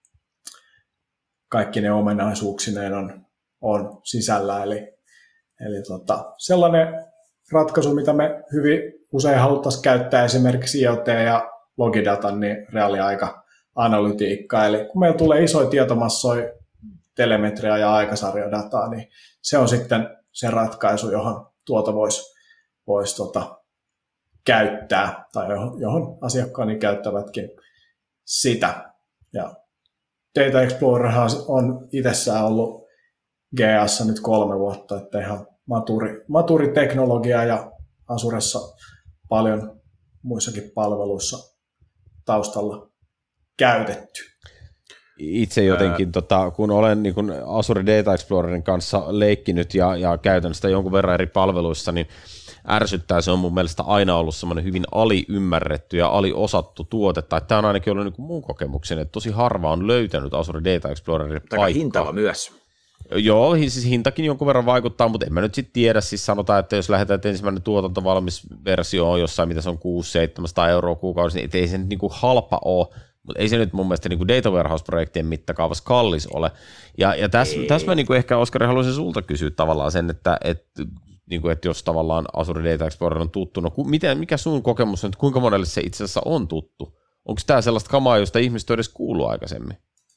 kaikki ne ominaisuuksineen on, on sisällä, eli, eli tota, sellainen ratkaisu, mitä me hyvin usein haluttaisiin käyttää esimerkiksi I O T ja logidatan, niin reaaliaika-analytiikkaa, eli kun meillä tulee isoja tietomassoja, telemetriaa ja aikasarjadataa, niin se on sitten se ratkaisu, johon tuota voisi vois tota, käyttää, tai johon, johon asiakkaani käyttävätkin sitä. Ja Data Explorer on itsessään ollut G A:ssa nyt kolme vuotta, että ihan maturi, maturi teknologia ja Azuressa paljon muissakin palveluissa taustalla käytetty. Itse jotenkin, Ää... tota, kun olen niin kun Azure Data Explorerin kanssa leikkinyt ja, ja käytän sitä jonkun verran eri palveluissa, niin ärsyttää, se on mun mielestä aina ollut semmoinen hyvin aliymmärretty ja aliosattu tuote, tai tämä on ainakin ollut niin kuin mun kokemuksen, että tosi harva on löytänyt Azure Data Explorerin paikkaa. Aika hintava myös. Joo, siis hintakin jonkun verran vaikuttaa, mutta en mä nyt sitten tiedä, siis sanotaan, että jos lähdetään, että ensimmäinen tuotantovalmis versio on jossain, mitä se on kuusi seitsemänsataa euroa kuukausi, niin ei se nyt niin kuin halpa ole, mutta ei se nyt mun mielestä niin kuin Data Warehouse-projektien mittakaavassa kallis ole. Ja, ja tässä täs mä niin kuin ehkä, Oskari, haluaisin sulta kysyä tavallaan sen, että, että, niin kuin, että jos tavallaan Azure Data Explorer on tuttu, no miten, mikä sun kokemus on, että kuinka monelle se itse asiassa on tuttu? Onko tämä sellaista kamaa, josta ihmiset on edes kuullut aikaisemmin?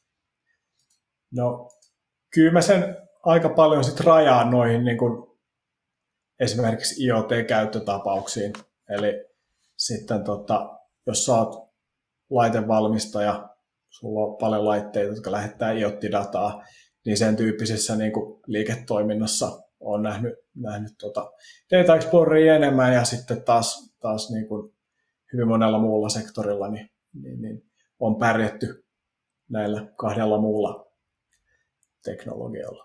No, kyllä mä sen aika paljon sit rajaan noihin niin kuin esimerkiksi I O T-käyttötapauksiin. Eli sitten tota, jos sä oot laitevalmistaja, sulla on paljon laitteita, jotka lähettää I O T-dataa, niin sen tyyppisessä niin kuin liiketoiminnassa on nähnyt, nähnyt tota Data Exploreria enemmän, ja sitten taas, taas niin kuin hyvin monella muulla sektorilla niin, niin, niin on pärjätty näillä kahdella muulla teknologialla.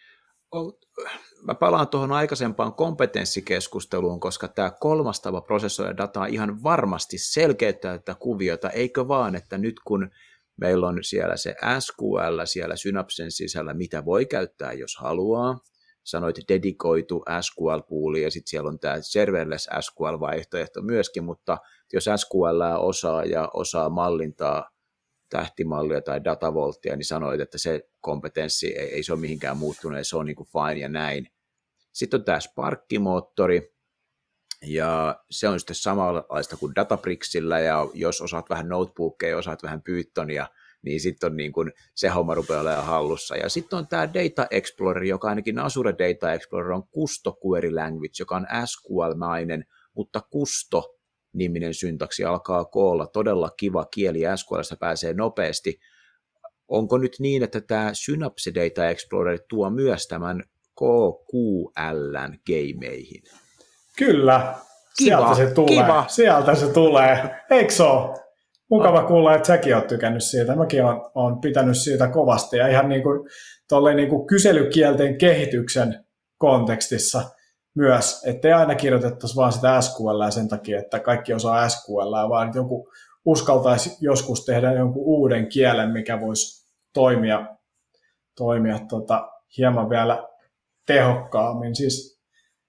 Mä palaan tuohon aikaisempaan kompetenssikeskusteluun, koska tämä kolmas tapa prosessoida dataa ihan varmasti selkeyttää tätä kuviota, eikö vaan, että nyt kun meillä on siellä se S Q L siellä Synapsen sisällä, mitä voi käyttää, jos haluaa, sanoit dedikoitu S Q L-puuli, ja sitten siellä on tämä serverless S Q L-vaihtoehto myöskin, mutta jos S Q L osaa ja osaa mallintaa tähtimallia tai datavolttia, niin sanoit, että se kompetenssi ei, ei se ole mihinkään muuttunut, se on niin kuin fine ja näin. Sitten on tämä Spark-moottori, ja se on sitten samanlaista kuin Databricksillä, ja jos osaat vähän notebookia ja osaat vähän Pythonia, niin sitten on niin kuin se homma rupeaa olemaan hallussa. Ja sitten on tämä Data Explorer, joka ainakin Azure Data Explorer on Kusto Query Language, joka on S Q L-mainen, mutta Kusto niminen syntaksi alkaa koolla, todella kiva kieli, S Q L:stä pääsee nopeasti. Onko nyt niin, että tämä Synapse Data Explorer tuo myös tämän K Q L:n gameihin? Kyllä, kiva, sieltä se tulee. Kiva. Sieltä se tulee. Eikö se ole? Mukava kuulla, että säkin oot tykännyt siitä. Mäkin olen, olen pitänyt siitä kovasti. Ja ihan niin kuin, niin kuin kyselykielten kehityksen kontekstissa myös, ettei aina kirjoitettaisi vaan sitä S Q L sen takia, että kaikki osaa S Q L, vaan että joku uskaltaisi joskus tehdä jonkun uuden kielen, mikä voisi toimia, toimia tota, hieman vielä tehokkaammin. Siis,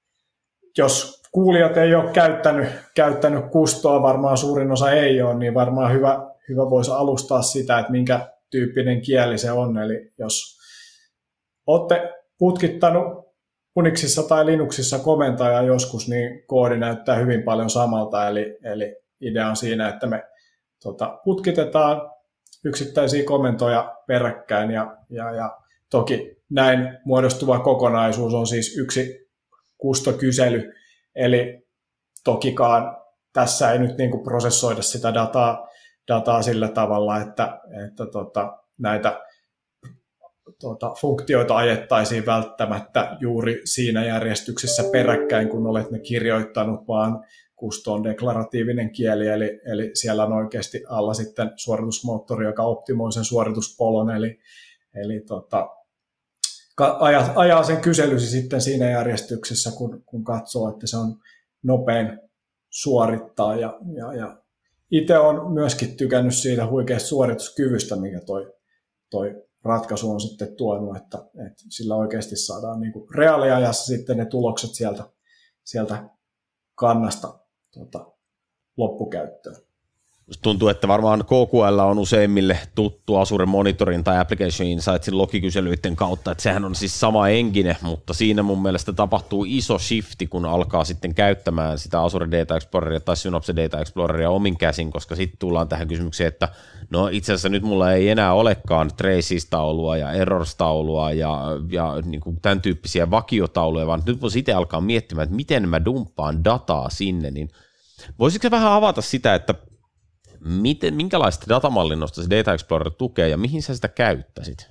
jos kuulijat ei ole käyttänyt, käyttänyt Kustoa, varmaan suurin osa ei ole, niin varmaan hyvä, hyvä voisi alustaa sitä, että minkä tyyppinen kieli se on. Eli jos olette putkittanut Unixissa tai Linuxissa komentaja joskus, niin koodi näyttää hyvin paljon samalta, eli, eli idea on siinä, että me tota, putkitetaan yksittäisiä komentoja peräkkäin, ja, ja, ja toki näin muodostuva kokonaisuus on siis yksi kustokysely, eli tokikaan tässä ei nyt niin kuin prosessoida sitä dataa, dataa sillä tavalla, että, että tota, näitä Tuota, funktioita ajettaisiin välttämättä juuri siinä järjestyksessä peräkkäin, kun olet ne kirjoittanut, vaan Kusto on deklaratiivinen kieli, eli, eli siellä on oikeasti alla sitten suoritusmoottori, joka optimoi sen suorituspolon, eli, eli tota, ajaa, ajaa sen kyselysi sitten siinä järjestyksessä, kun, kun katsoo, että se on nopein suorittaa. Ja, ja, ja itse olen myöskin tykännyt siitä huikeasta suorituskyvystä, mikä toi, toi ratkaisu on sitten tuonut, että, että sillä oikeasti saadaan niin kuin reaaliajassa sitten ne tulokset sieltä, sieltä kannasta tuota, loppukäyttöön. Tuntuu, että varmaan K Q L on useimmille tuttu Azure Monitorin tai Application Insightsin logikyselyiden kautta, että sehän on siis sama engine, mutta siinä mun mielestä tapahtuu iso shifti, kun alkaa sitten käyttämään sitä Azure Data Exploreria tai Synapse Data Exploreria omin käsin, koska sitten tullaan tähän kysymykseen, että no itse asiassa nyt mulla ei enää olekaan traces-taulua ja errors-taulua ja, ja niin kuin tämän tyyppisiä vakiotauluja, vaan nyt voisi itse alkaa miettimään, että miten mä dumppaan dataa sinne, niin voisitko sä vähän avata sitä, että Miten, minkälaista datamallinnosta se Data Explorer tukee ja mihin sä sitä käyttäisit?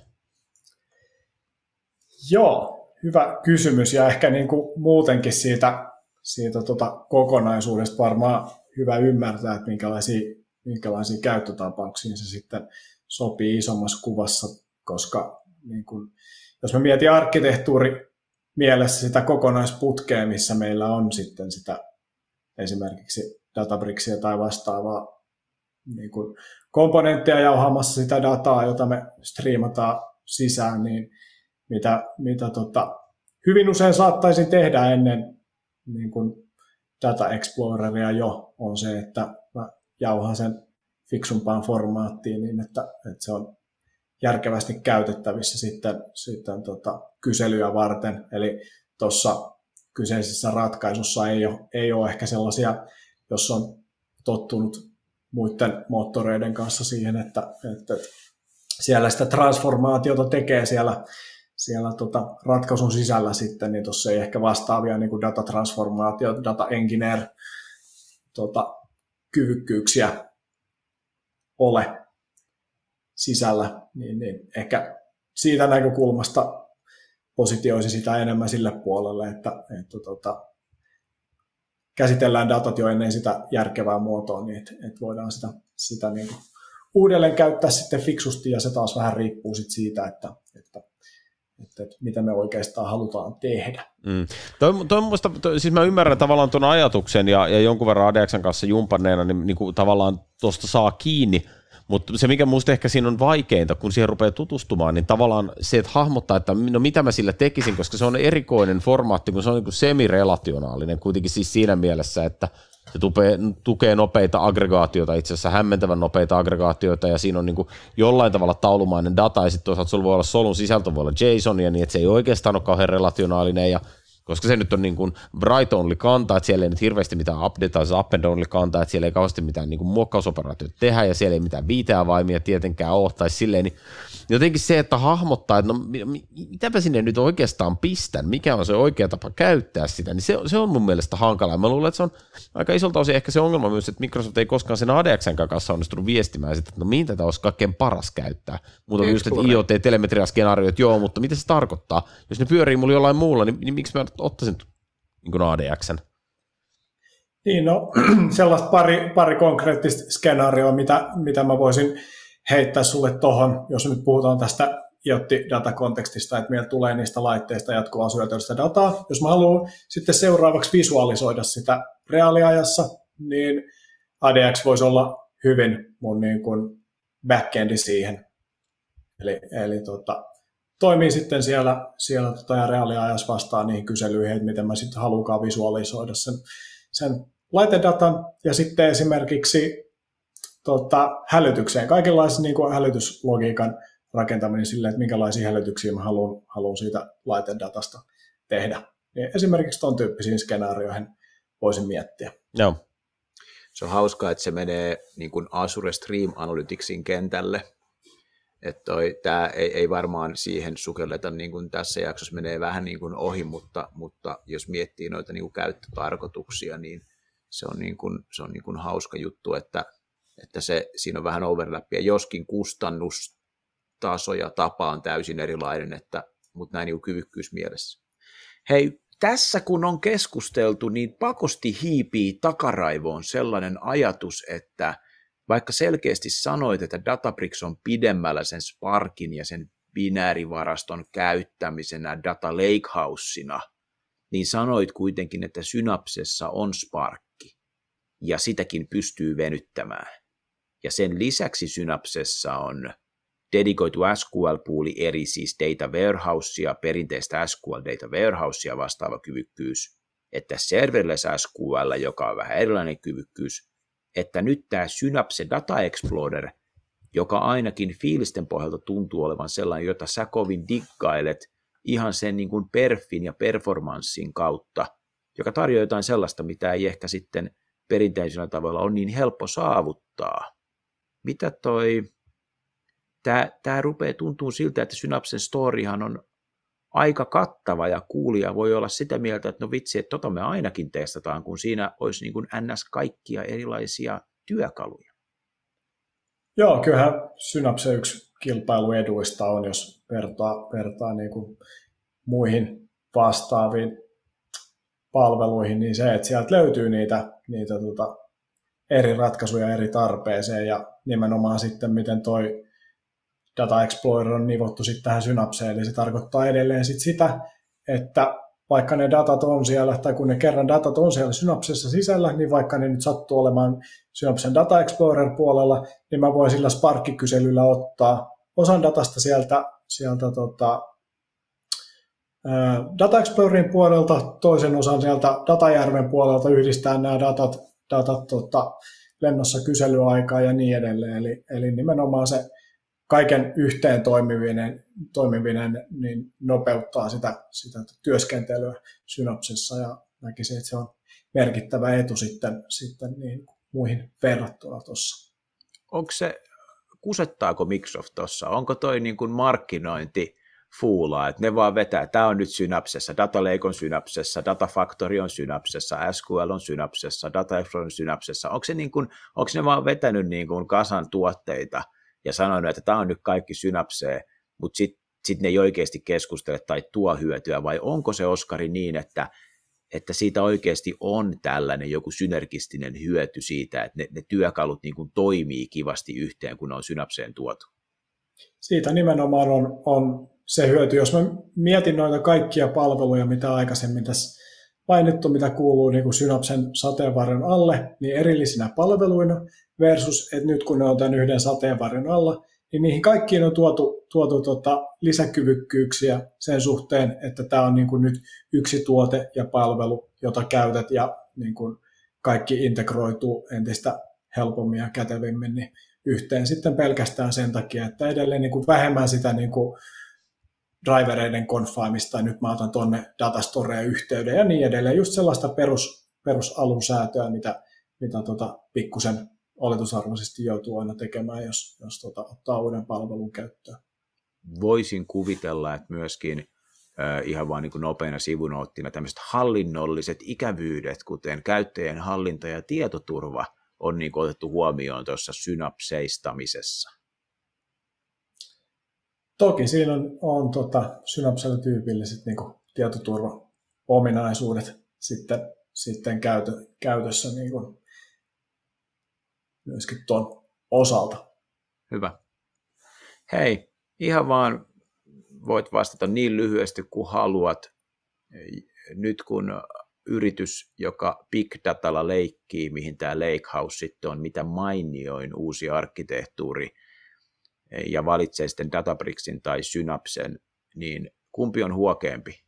Joo, hyvä kysymys ja ehkä niin kuin muutenkin siitä, siitä tota kokonaisuudesta varmaan hyvä ymmärtää, että minkälaisia, minkälaisia käyttötapauksia se sitten sopii isommassa kuvassa, koska niin kuin, jos me mietin arkkitehtuuri mielessä sitä kokonaisputkea, missä meillä on sitten sitä esimerkiksi Databricksia tai vastaavaa niin kuin komponentteja jauhaamassa sitä dataa, jota me striimataan sisään, niin mitä, mitä tota, hyvin usein saattaisin tehdä ennen niin kuin Data Exploreria jo, on se, että mä jauhan sen fiksumpaan formaattiin niin, että, että se on järkevästi käytettävissä sitten, sitten tota, kyselyä varten. Eli tuossa kyseisessä ratkaisussa ei ole, ei ole ehkä sellaisia, jos on tottunut muiden moottoreiden kanssa siihen, että, että siellä sitä transformaatiota tekee siellä, siellä tota ratkaisun sisällä sitten, niin tuossa ei ehkä vastaavia niin kuin datatransformaatio, data engineer tota, kyvykkyyksiä ole sisällä, niin, niin ehkä siitä näkökulmasta positioisi sitä enemmän sille puolelle, että, että tota, käsitellään datat jo ennen sitä järkevää muotoa, niin että, että voidaan sitä, sitä niin kuin uudelleen käyttää sitten fiksusti, ja se taas vähän riippuu sit siitä, että, että, että, että mitä me oikeastaan halutaan tehdä. Mm. Toi, toi musta, toi, siis mä ymmärrän tavallaan tuon ajatuksen, ja, ja jonkun verran Adexan kanssa jumpanneena, niin, niin kuin tavallaan tuosta saa kiinni, mutta se, mikä musta ehkä siinä on vaikeinta, kun siihen rupeaa tutustumaan, niin tavallaan se, että hahmottaa, että no mitä mä sillä tekisin, koska se on erikoinen formaatti, kun se on niin kuin semirelationaalinen kuitenkin siis siinä mielessä, että se tukee, tukee nopeita aggregaatioita, itse asiassa hämmentävän nopeita aggregaatioita, ja siinä on niin kuin jollain tavalla taulumainen data, ja sitten toisaalta sulla voi olla solun sisältö, voi olla JSONia, niin että se ei oikeastaan ole kauhean relationaalinen, ja koska se nyt on niin kuin write-only kanta, että siellä ei nyt hirveästi mitään updatea, se up-and-only kanta, että siellä ei kauheasti mitään niin kuin muokkausoperaatioita tehdä, ja siellä ei mitään viiteavaimia tietenkään ole, tai silleen, niin jotenkin se, että hahmottaa, että no mitäpä sinne nyt oikeastaan pistän, mikä on se oikea tapa käyttää sitä, niin se, se on mun mielestä hankalaa. Mä luulen, että se on aika isolta osin ehkä se ongelma myös, että Microsoft ei koskaan sen A D X:n kanssa onnistunut viestimään sitä, että no mihin tätä olisi kaikkein paras käyttää. Muuta just, että I O T-telemetria-skenaariot, joo, mutta mitä se tarkoittaa? Jos ne pyörii mulla jollain muulla, niin, niin miksi mä ottaisin niin kuin A D X:n? Niin, no sellaista pari, pari konkreettista skenaarioa, mitä, mitä mä voisin heittää sulle tuohon, jos nyt puhutaan tästä I O T-datakontekstista, että meillä tulee niistä laitteista jatkuvaa syötöllistä dataa. Jos mä haluan sitten seuraavaksi visualisoida sitä reaaliajassa, niin A D X voisi olla hyvin mun niin kuin backendi siihen. Eli, eli tota, toimii sitten siellä, siellä tota, ja reaaliajassa vastaan niihin kyselyihin, että miten mä sitten haluankaan visualisoida sen, sen laitedatan, ja sitten esimerkiksi Tota, hälytykseen, kaikenlaisen niin kuin hälytyslogiikan rakentaminen sille, että minkälaisia hälytyksiä mä haluan, haluan siitä laitedatasta tehdä. Ja esimerkiksi tuon tyyppisiin skenaarioihin voisin miettiä. Joo. Se on hauskaa, että se menee niin kuin Azure Stream Analyticsin kentälle. Että tämä ei, ei varmaan siihen sukelleta, niin kuin tässä jaksossa menee vähän niin kuin ohi, mutta, mutta jos miettii noita niin kuin käyttötarkoituksia, niin se on, niin kuin, se on niin kuin hauska juttu, että että se, siinä on vähän overlappia, joskin kustannustaso ja tapa on täysin erilainen, että, mutta näin niin kyvykkyys mielessä. Hei, tässä kun on keskusteltu, niin pakosti hiipii takaraivoon sellainen ajatus, että vaikka selkeästi sanoit, että Databricks on pidemmällä sen Sparkin ja sen binäärivaraston käyttämisenä data lakehouseina, niin sanoit kuitenkin, että Synapsessa on Sparkki, ja sitäkin pystyy venyttämään. Ja sen lisäksi Synapsessa on dedikoitu S Q L-puuli eri siis data warehousea, perinteistä S Q L data warehousea vastaava kyvykkyys, että serverless S Q L, joka on vähän erilainen kyvykkyys, että nyt tämä Synapse Data Explorer, joka ainakin fiilisten pohjalta tuntuu olevan sellainen, jota sä kovin diggailet ihan sen niin kuin perfin ja performanssin kautta, joka tarjoaa jotain sellaista, mitä ei ehkä sitten perinteisellä tavalla ole niin helppo saavuttaa. Mitä toi, tää, tää rupeaa tuntuu siltä, että Synapsen storyhan on aika kattava ja kuulija voi olla sitä mieltä, että no vitsi, että tota me ainakin testataan, kun siinä olisi niin kuin ns. Kaikkia erilaisia työkaluja. Joo, kyllähän Synapse yksi kilpailueduista on, jos vertaa, vertaa niin kuin muihin vastaaviin palveluihin, niin se, että sieltä löytyy niitä, niitä tota, eri ratkaisuja eri tarpeeseen ja nimenomaan sitten, miten toi Data Explorer on nivottu sitten tähän Synapseen, eli se tarkoittaa edelleen sit sitä, että vaikka ne datat on siellä, tai kun ne kerran datat on siellä Synapsessa sisällä, niin vaikka ne nyt sattuu olemaan Synapsen Data Explorer puolella, niin mä voin sillä Spark-kyselyllä ottaa osan datasta sieltä, sieltä tota, ää, Data Explorerin puolelta, toisen osan sieltä Datajärven puolelta, yhdistää nämä datat, datat tota, lennossa kyselyaikaa ja niin edelleen, eli, eli nimenomaan se kaiken yhteen toimivinen, toimivinen niin nopeuttaa sitä, sitä työskentelyä Synapsessa ja näkisin, että se on merkittävä etu sitten, sitten niin muihin verrattuna tuossa. Onko se, kusettaako Microsoft tuossa? Onko toi niin kuin markkinointi fuulaa, että ne vaan vetää, tämä on nyt Synapsessa, Data Lake on Synapsessa, Data Factory on Synapsessa, S Q L on Synapsessa, Data Explorer on Synapsessa. Onko, se niin kuin, onko ne vaan vetänyt niin kuin kasan tuotteita ja sanonut, että tämä on nyt kaikki Synapseen, mutta sitten sit ne ei oikeasti keskustele tai tuo hyötyä, vai onko se, Oskari, niin, että, että siitä oikeasti on tällainen joku synergistinen hyöty siitä, että ne, ne työkalut niin kuin toimii kivasti yhteen, kun ne on Synapseen tuotu? Siitä nimenomaan on, on se hyöty. Jos mä mietin noita kaikkia palveluja, mitä aikaisemmin tässä mainittu, mitä kuuluu niin kuin Synapsen sateenvarjon alle, niin erillisinä palveluina versus, että nyt kun ne on tämän yhden sateenvarjon alla, niin niihin kaikkiin on tuotu, tuotu tota lisäkyvykkyyksiä sen suhteen, että tämä on niin kuin nyt yksi tuote ja palvelu, jota käytät ja niin kuin kaikki integroituu entistä helpommin ja kätevimmin niin yhteen sitten pelkästään sen takia, että edelleen niin kuin vähemmän sitä niin kuin drivereiden konfaamista, tai nyt mä otan tuonne datastoreen yhteyden ja niin edelleen. Just sellaista perus, perusalusäätöä, mitä, mitä tota pikkusen oletusarvoisesti joutuu aina tekemään, jos, jos tota ottaa uuden palvelun käyttöön. Voisin kuvitella, että myöskin äh, ihan vaan niin kuin nopeana sivunoottina tämmöiset hallinnolliset ikävyydet, kuten käyttäjien hallinta ja tietoturva, on niin kuin otettu huomioon tuossa synapseistamisessa. Toki siinä on, on tota, Synapsella tyypilliset niin kuin tietoturva-ominaisuudet sitten, sitten käytö, käytössä niin kuin myöskin tuon osalta. Hyvä. Hei, ihan vaan voit vastata niin lyhyesti kuin haluat. Nyt kun yritys, joka big datalla leikkii, mihin tämä Lakehouse sitten on, mitä mainioin uusi arkkitehtuuri, ja valitsee sitten Databricksin tai Synapsen, niin kumpi on huokeampi?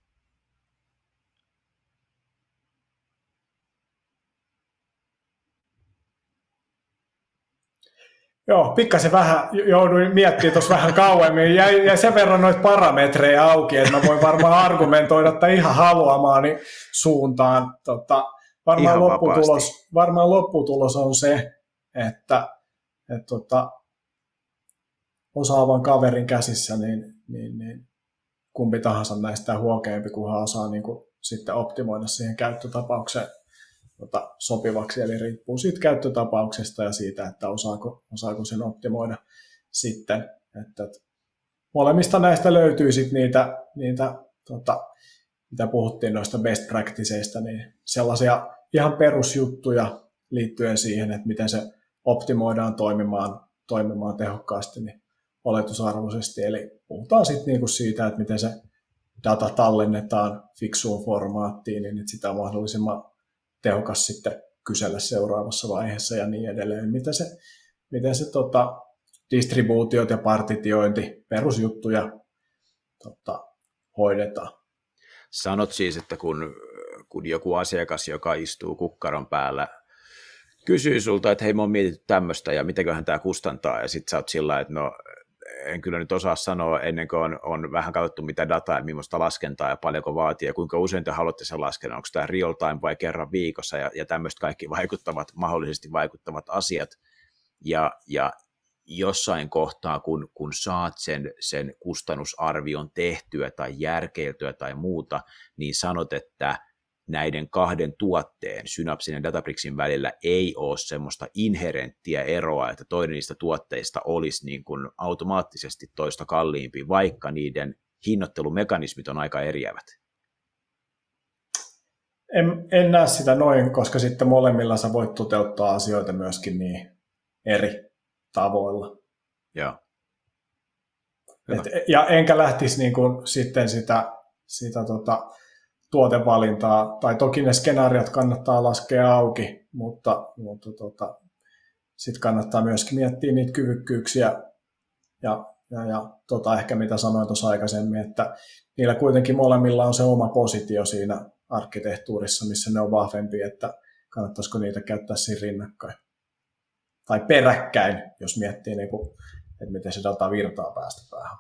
Joo, pikkasen vähän jouduin miettimään tuossa vähän kauemmin. Jäi, jäi sen verran noita parametreja auki, että mä voin varmaan argumentoida tai ihan haluamaani suuntaan. Tota, varmaan, lopputulos, varmaan lopputulos on se, että et, tota, osaavan kaverin käsissä, niin, niin, niin kumpi tahansa näistä huokeampi, kunhan osaa niin kuin, sitten optimoida siihen käyttötapaukseen tota, sopivaksi. Eli riippuu siitä käyttötapauksesta ja siitä, että osaako, osaako sen optimoida sitten. Että, että molemmista näistä löytyy sitten niitä, niitä tota, mitä puhuttiin noista best practiceista, niin sellaisia ihan perusjuttuja liittyen siihen, että miten se optimoidaan toimimaan, toimimaan tehokkaasti, niin oletusarvoisesti. Eli puhutaan sitten niinku siitä, että miten se data tallennetaan fiksuun formaattiin, niin että sitä on mahdollisimman tehokas sitten kysellä seuraavassa vaiheessa ja niin edelleen. Miten se, miten se tota, distribuutiot ja partitiointi, perusjuttuja tota, hoidetaan. Sanot siis, että kun, kun joku asiakas, joka istuu kukkaron päällä, kysyy sulta, että hei, mä oon mietitty tämmöistä ja mitäköhän tämä kustantaa, ja sitten sä oot sillä, että no en kyllä nyt osaa sanoa ennen kuin on, on vähän katsottu mitä dataa ja millaista laskentaa ja paljonko vaatii ja kuinka usein te haluatte sen laskea, onko tämä real time vai kerran viikossa ja, ja tämmöistä kaikki vaikuttavat, mahdollisesti vaikuttavat asiat ja, ja jossain kohtaa, kun, kun saat sen, sen kustannusarvion tehtyä tai järkeiltyä tai muuta, niin sanot, että näiden kahden tuotteen, Synapsin ja Databricksin välillä ei ole semmoista inherenttiä eroa, että toinen niistä tuotteista olisi niin kuin automaattisesti toista kalliimpi, vaikka niiden hinnoittelumekanismit on aika eriävät. En, en näe sitä noin, koska sitten molemmilla sä voit toteuttaa asioita myöskin niin eri tavoilla. Joo. Et, ja enkä lähtisi niin kuin sitten sitä, sitä tota, tuotevalintaa, tai toki ne skenaariot kannattaa laskea auki, mutta, mutta tota, sitten kannattaa myöskin miettiä niitä kyvykkyyksiä, ja, ja, ja tota, ehkä mitä sanoin tuossa aikaisemmin, että niillä kuitenkin molemmilla on se oma positio siinä arkkitehtuurissa, missä ne on vahvempi, että kannattaisiko niitä käyttää siinä rinnakkain. Tai peräkkäin, jos miettii, niin kuin, että miten se data virtaa päästä päähän.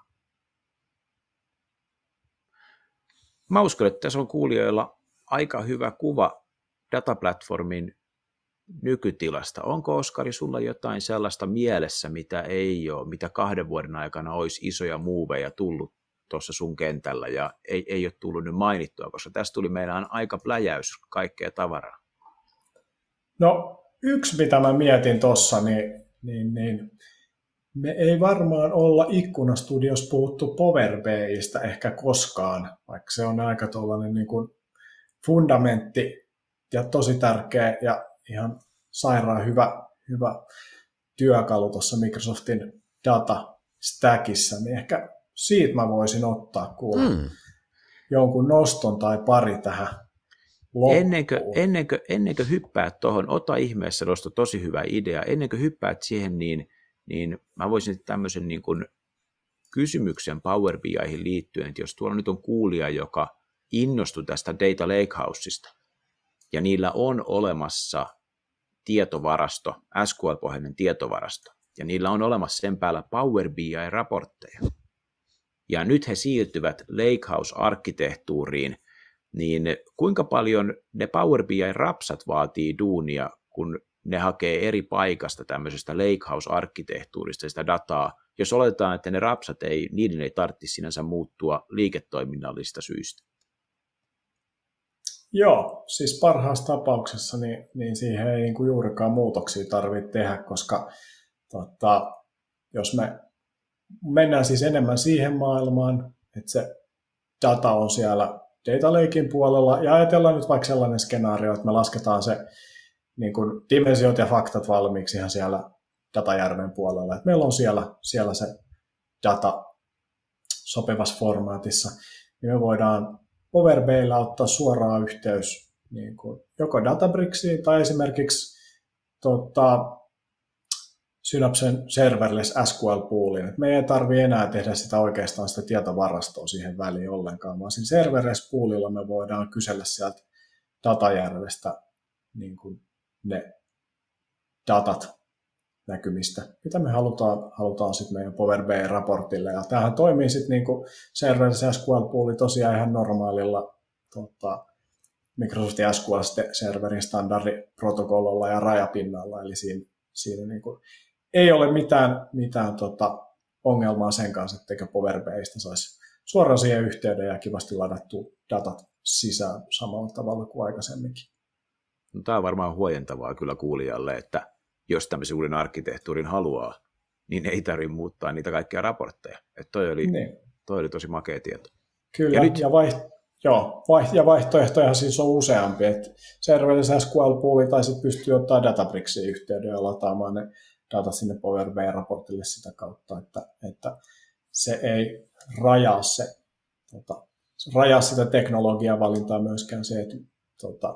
Mä uskon, että tässä on kuulijoilla aika hyvä kuva dataplatformin nykytilasta. Onko, Oskari, sulla jotain sellaista mielessä, mitä ei ole, mitä kahden vuoden aikana olisi isoja muuveja tullut tuossa sun kentällä ja ei, ei ole tullut nyt mainittua, koska tässä tuli meidän aika pläjäys kaikkea tavaraa? No yksi, mitä mä mietin tuossa, niin, niin, niin me ei varmaan olla Ikkuna-studios puhuttu Power B I:stä ehkä koskaan, vaikka se on aika tuollainen niin kuin fundamentti ja tosi tärkeä ja ihan sairaan hyvä, hyvä työkalu tuossa Microsoftin data stackissa, niin ehkä siitä mä voisin ottaa kuulla mm. jonkun noston tai pari tähän loppuun. Ennen kuin, ennen kuin, ennen kuin hyppäät tuohon, ota ihmeessä tuosta tosi hyvä idea, ennen kuin hyppäät siihen, niin niin mä voisin tämmöisen niin kuin kysymyksen Power B I:hin liittyen, että jos tuolla nyt on kuulija, joka innostui tästä Data Lakehouseista, ja niillä on olemassa tietovarasto, S Q L-pohjainen tietovarasto, ja niillä on olemassa sen päällä Power B I-raportteja, ja nyt he siirtyvät Lakehouse-arkkitehtuuriin, niin kuinka paljon ne Power B I-rapsat vaatii duunia, kun ne hakee eri paikasta tämmöisestä Lakehouse-arkkitehtuurista sitä dataa, jos oletetaan, että ne rapsat ei, niiden ei tarvitsisi sinänsä muuttua liiketoiminnallista syistä. Joo, siis parhaassa tapauksessa niin, niin siihen ei niin kuin juurikaan muutoksia tarvitse tehdä, koska tota, jos me mennään siis enemmän siihen maailmaan, että se data on siellä Data Lakein puolella, ja ajatellaan nyt vaikka sellainen skenaario, että me lasketaan se niin kuin dimensiot ja faktat valmiiksi ihan siellä datajärven puolella. Et meillä on siellä, siellä se data sopivassa formaatissa, niin me voidaan Power B I:llä ottaa suoraan yhteys niin kuin joko Databricksiin tai esimerkiksi tota, Synapsen serverless S Q L-pooliin. Et me ei tarvitse enää tehdä sitä oikeastaan sitä tietovarastoa siihen väliin ollenkaan, vaan siinä serverless poolilla me voidaan kysellä sieltä datajärvestä niin kuin ne datat näkymistä, mitä me halutaan, halutaan sitten meidän Power B I-raportille. Ja tämähän toimii sitten niin kuin serverless S Q L-pooli tosiaan ihan normaalilla tota, Microsoftin S Q L-serverin standardiprotokollalla ja rajapinnalla, eli siinä, siinä niin kuin ei ole mitään, mitään tota, ongelmaa sen kanssa, etteikö Power B I:stä saisi suoraan siihen yhteyden ja kivasti ladattua datat sisään samalla tavalla kuin aikaisemminkin. No, tämä on varmaan huojentavaa kyllä kuulijalle, että jos tämmöisen uuden arkkitehtuurin haluaa, niin ei tarvitse muuttaa niitä kaikkia raportteja. Että toi oli, niin. toi oli tosi makea tieto. Kyllä, ja, nyt... ja, vaiht... Joo, vaiht... ja vaihtoehtoja siis on useampi. Serverless S Q L-pooli tai sitten pystyy ottaa Databricksiin yhteyden ja lataamaan ne data sinne Power B I-raportille sitä kautta, että, että se ei rajaa, se, tota, rajaa sitä teknologiavalintaa myöskään se, että tota,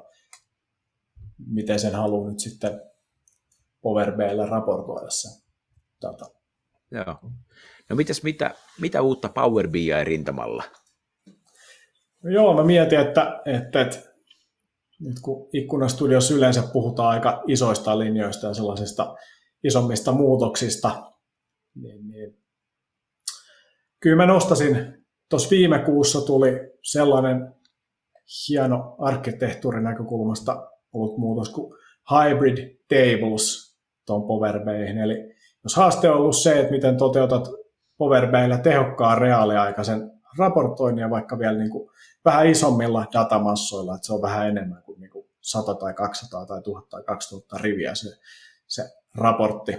miten sen haluaa nyt sitten Power BI:lle raportoida sen data. Joo. No mitäs, mitä, mitä uutta Power B I-rintamalla? No joo, mä mietin, että, että, että nyt kun Ikkuna-studiossa yleensä puhutaan aika isoista linjoista ja sellaisista isommista muutoksista, niin, niin kyllä mä nostasin, tuossa viime kuussa tuli sellainen hieno arkkitehtuurin näkökulmasta ollut muutos kuin Hybrid Tables tuon Power BI:hin. Eli jos haaste on ollut se, että miten toteutat Power BI:llä tehokkaan reaaliaikaisen raportoinnin vaikka vielä niin kuin vähän isommilla datamassoilla, että se on vähän enemmän kuin, niin kuin sata tai kaksisataa tai tuhat tai kaksituhatta riviä se, se raportti,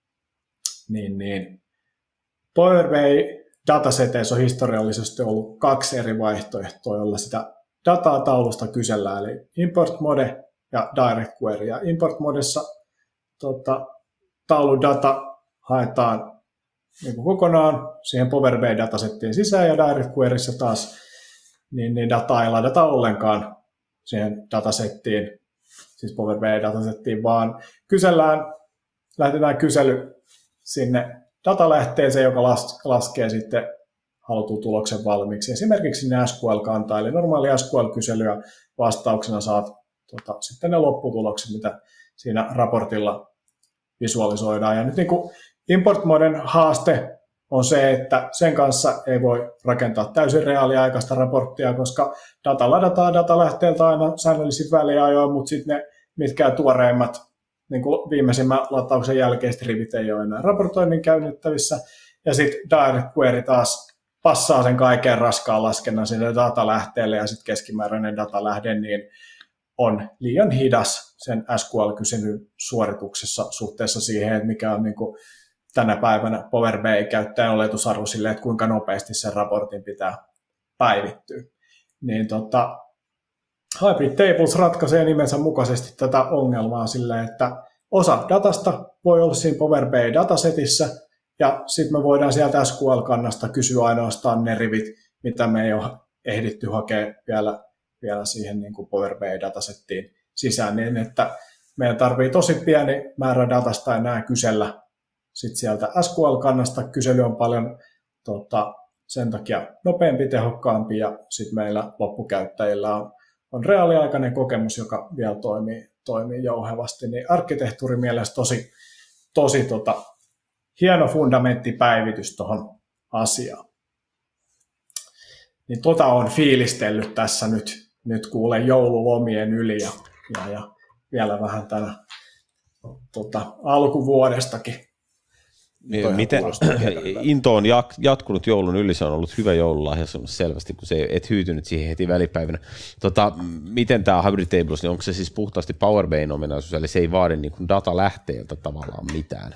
niin, niin Power B I dataseteissä on historiallisesti ollut kaksi eri vaihtoehtoa, joilla sitä dataa taulusta kysellään, eli import mode ja direct query. Ja import modessa tota, tauludata haetaan niin kuin kokonaan siihen Power B I-datasettiin sisään, ja direct queryssä taas niin, niin dataa ei ladata ollenkaan siihen datasettiin, siis Power B I-datasettiin, vaan kysellään, lähetetään kysely sinne datalähteeseen, joka las, laskee sitten halutun tuloksen valmiiksi. Esimerkiksi sinne S Q L-kantaa, eli normaali S Q L-kyselyä vastauksena saat tota, sitten ne lopputulokset, mitä siinä raportilla visualisoidaan. Ja nyt niin kuin import-moden haaste on se, että sen kanssa ei voi rakentaa täysin reaaliaikaista raporttia, koska data ladataan datalähteeltä aina säännöllisin väliajoin, mutta sitten ne mitkään tuoreimmat niin kuin viimeisimmän latauksen jälkeiset rivit ei ole enää raportoinnin käynnittävissä. Ja sitten direct query taas passaa sen kaiken raskaan laskennan sinne datalähteelle, ja sitten keskimääräinen datalähde niin on liian hidas sen S Q L-kyselyn suorituksessa suhteessa siihen, että mikä on niin kuin tänä päivänä Power B I-käyttäjän oletusarvo sille, että kuinka nopeasti sen raportin pitää päivittyä. Niin tota, Hybrid Tables ratkaisee nimensä mukaisesti tätä ongelmaa sillä, että osa datasta voi olla siinä Power B I-datasetissä, ja sitten me voidaan sieltä S Q L-kannasta kysyä ainoastaan ne rivit, mitä me ei ole ehditty hakea vielä, vielä siihen niin kuin Power B I-datasettiin sisään, niin että meidän tarvii tosi pieni määrä datasta enää kysellä sit sieltä S Q L-kannasta. Kysely on paljon tota, sen takia nopeampi, tehokkaampi, ja sitten meillä loppukäyttäjillä on, on reaaliaikainen kokemus, joka vielä toimii, toimii jouhevasti. Niin arkkitehtuurin mielestä tosi, tosi tota, hieno fundamenttipäivitys tuohon asiaan. Niin tota on fiilistellyt tässä nyt, nyt kuulen joululomien yli ja, ja, ja vielä vähän tänä tota, alkuvuodestakin. Niin, miten into on jatkunut joulun yli, se on ollut hyvä joululahja selvästi, kun se et hyytynyt siihen heti välipäivänä. Tota, miten tämä Hybrid Tables, niin onko se siis puhtaasti Power B I:n ominaisuus, eli se ei vaadi niin kuin datalähteeltä tavallaan mitään?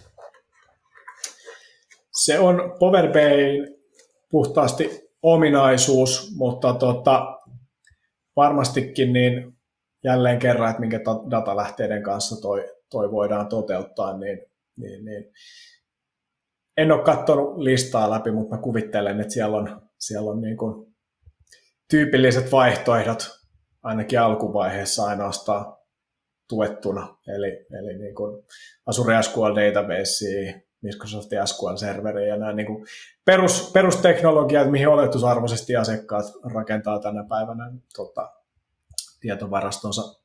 Se on Power B I:n puhtaasti ominaisuus, mutta tota, varmastikin niin jälleen kerran, että minkä datalähteiden kanssa toi, toi voidaan toteuttaa, niin, niin, niin en ole katsonut listaa läpi, mutta mä kuvittelen, että siellä on, siellä on niin kuin tyypilliset vaihtoehdot ainakin alkuvaiheessa ainoastaan tuettuna, eli, eli niin kuin Azure S Q L Database, Microsoftin S Q L-serveri ja nämä niin kuin perus, perusteknologiat, mihin oletusarvoisesti asiakkaat rakentaa tänä päivänä tota, tietovarastonsa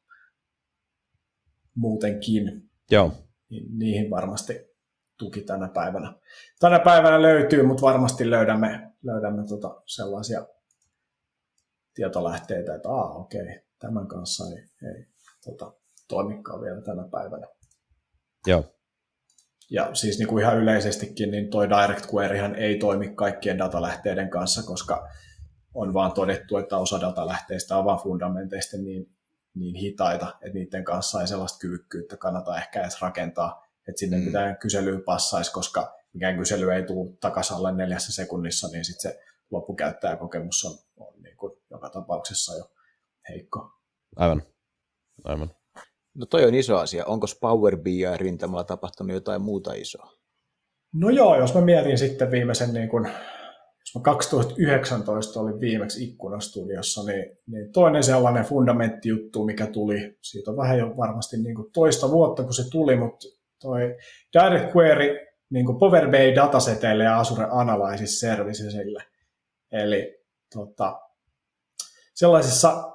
muutenkin. Joo. Niin niihin varmasti tuki tänä päivänä. Tänä päivänä löytyy, mutta varmasti löydämme, löydämme tota sellaisia tietolähteitä, että aa, okei, tämän kanssa ei, ei tota, toimikaan vielä tänä päivänä. Joo. Ja siis niin kuin ihan yleisestikin, niin toi direct queryhän ei toimi kaikkien datalähteiden kanssa, koska on vaan todettu, että osa datalähteistä on vaan fundamenteista niin, niin hitaita, että niiden kanssa ei sellaista kyvykkyyttä kannata ehkä edes rakentaa, että sinne mm. pitää kyselyyn passaisi, koska mikään kysely ei tule takaisin alle neljässä sekunnissa, niin sitten se loppukäyttäjäkokemus on, on niin kuin joka tapauksessa jo heikko. Aivan. Aivan. No toi on iso asia. Onko Power B I-rintamalla tapahtunut jotain muuta isoa? No joo, jos mä mietin sitten viimeisen, niin kun, jos mä kaksituhattayhdeksäntoista olin viimeksi Ikkuna-studiossa, niin, niin toinen sellainen fundamenttijuttu, mikä tuli, siitä on vähän jo varmasti niin kuin toista vuotta, kun se tuli, mutta toi Direct Query niin kuin Power B I dataseteille ja Azure Analysis Servicesille. Eli tota, sellaisessa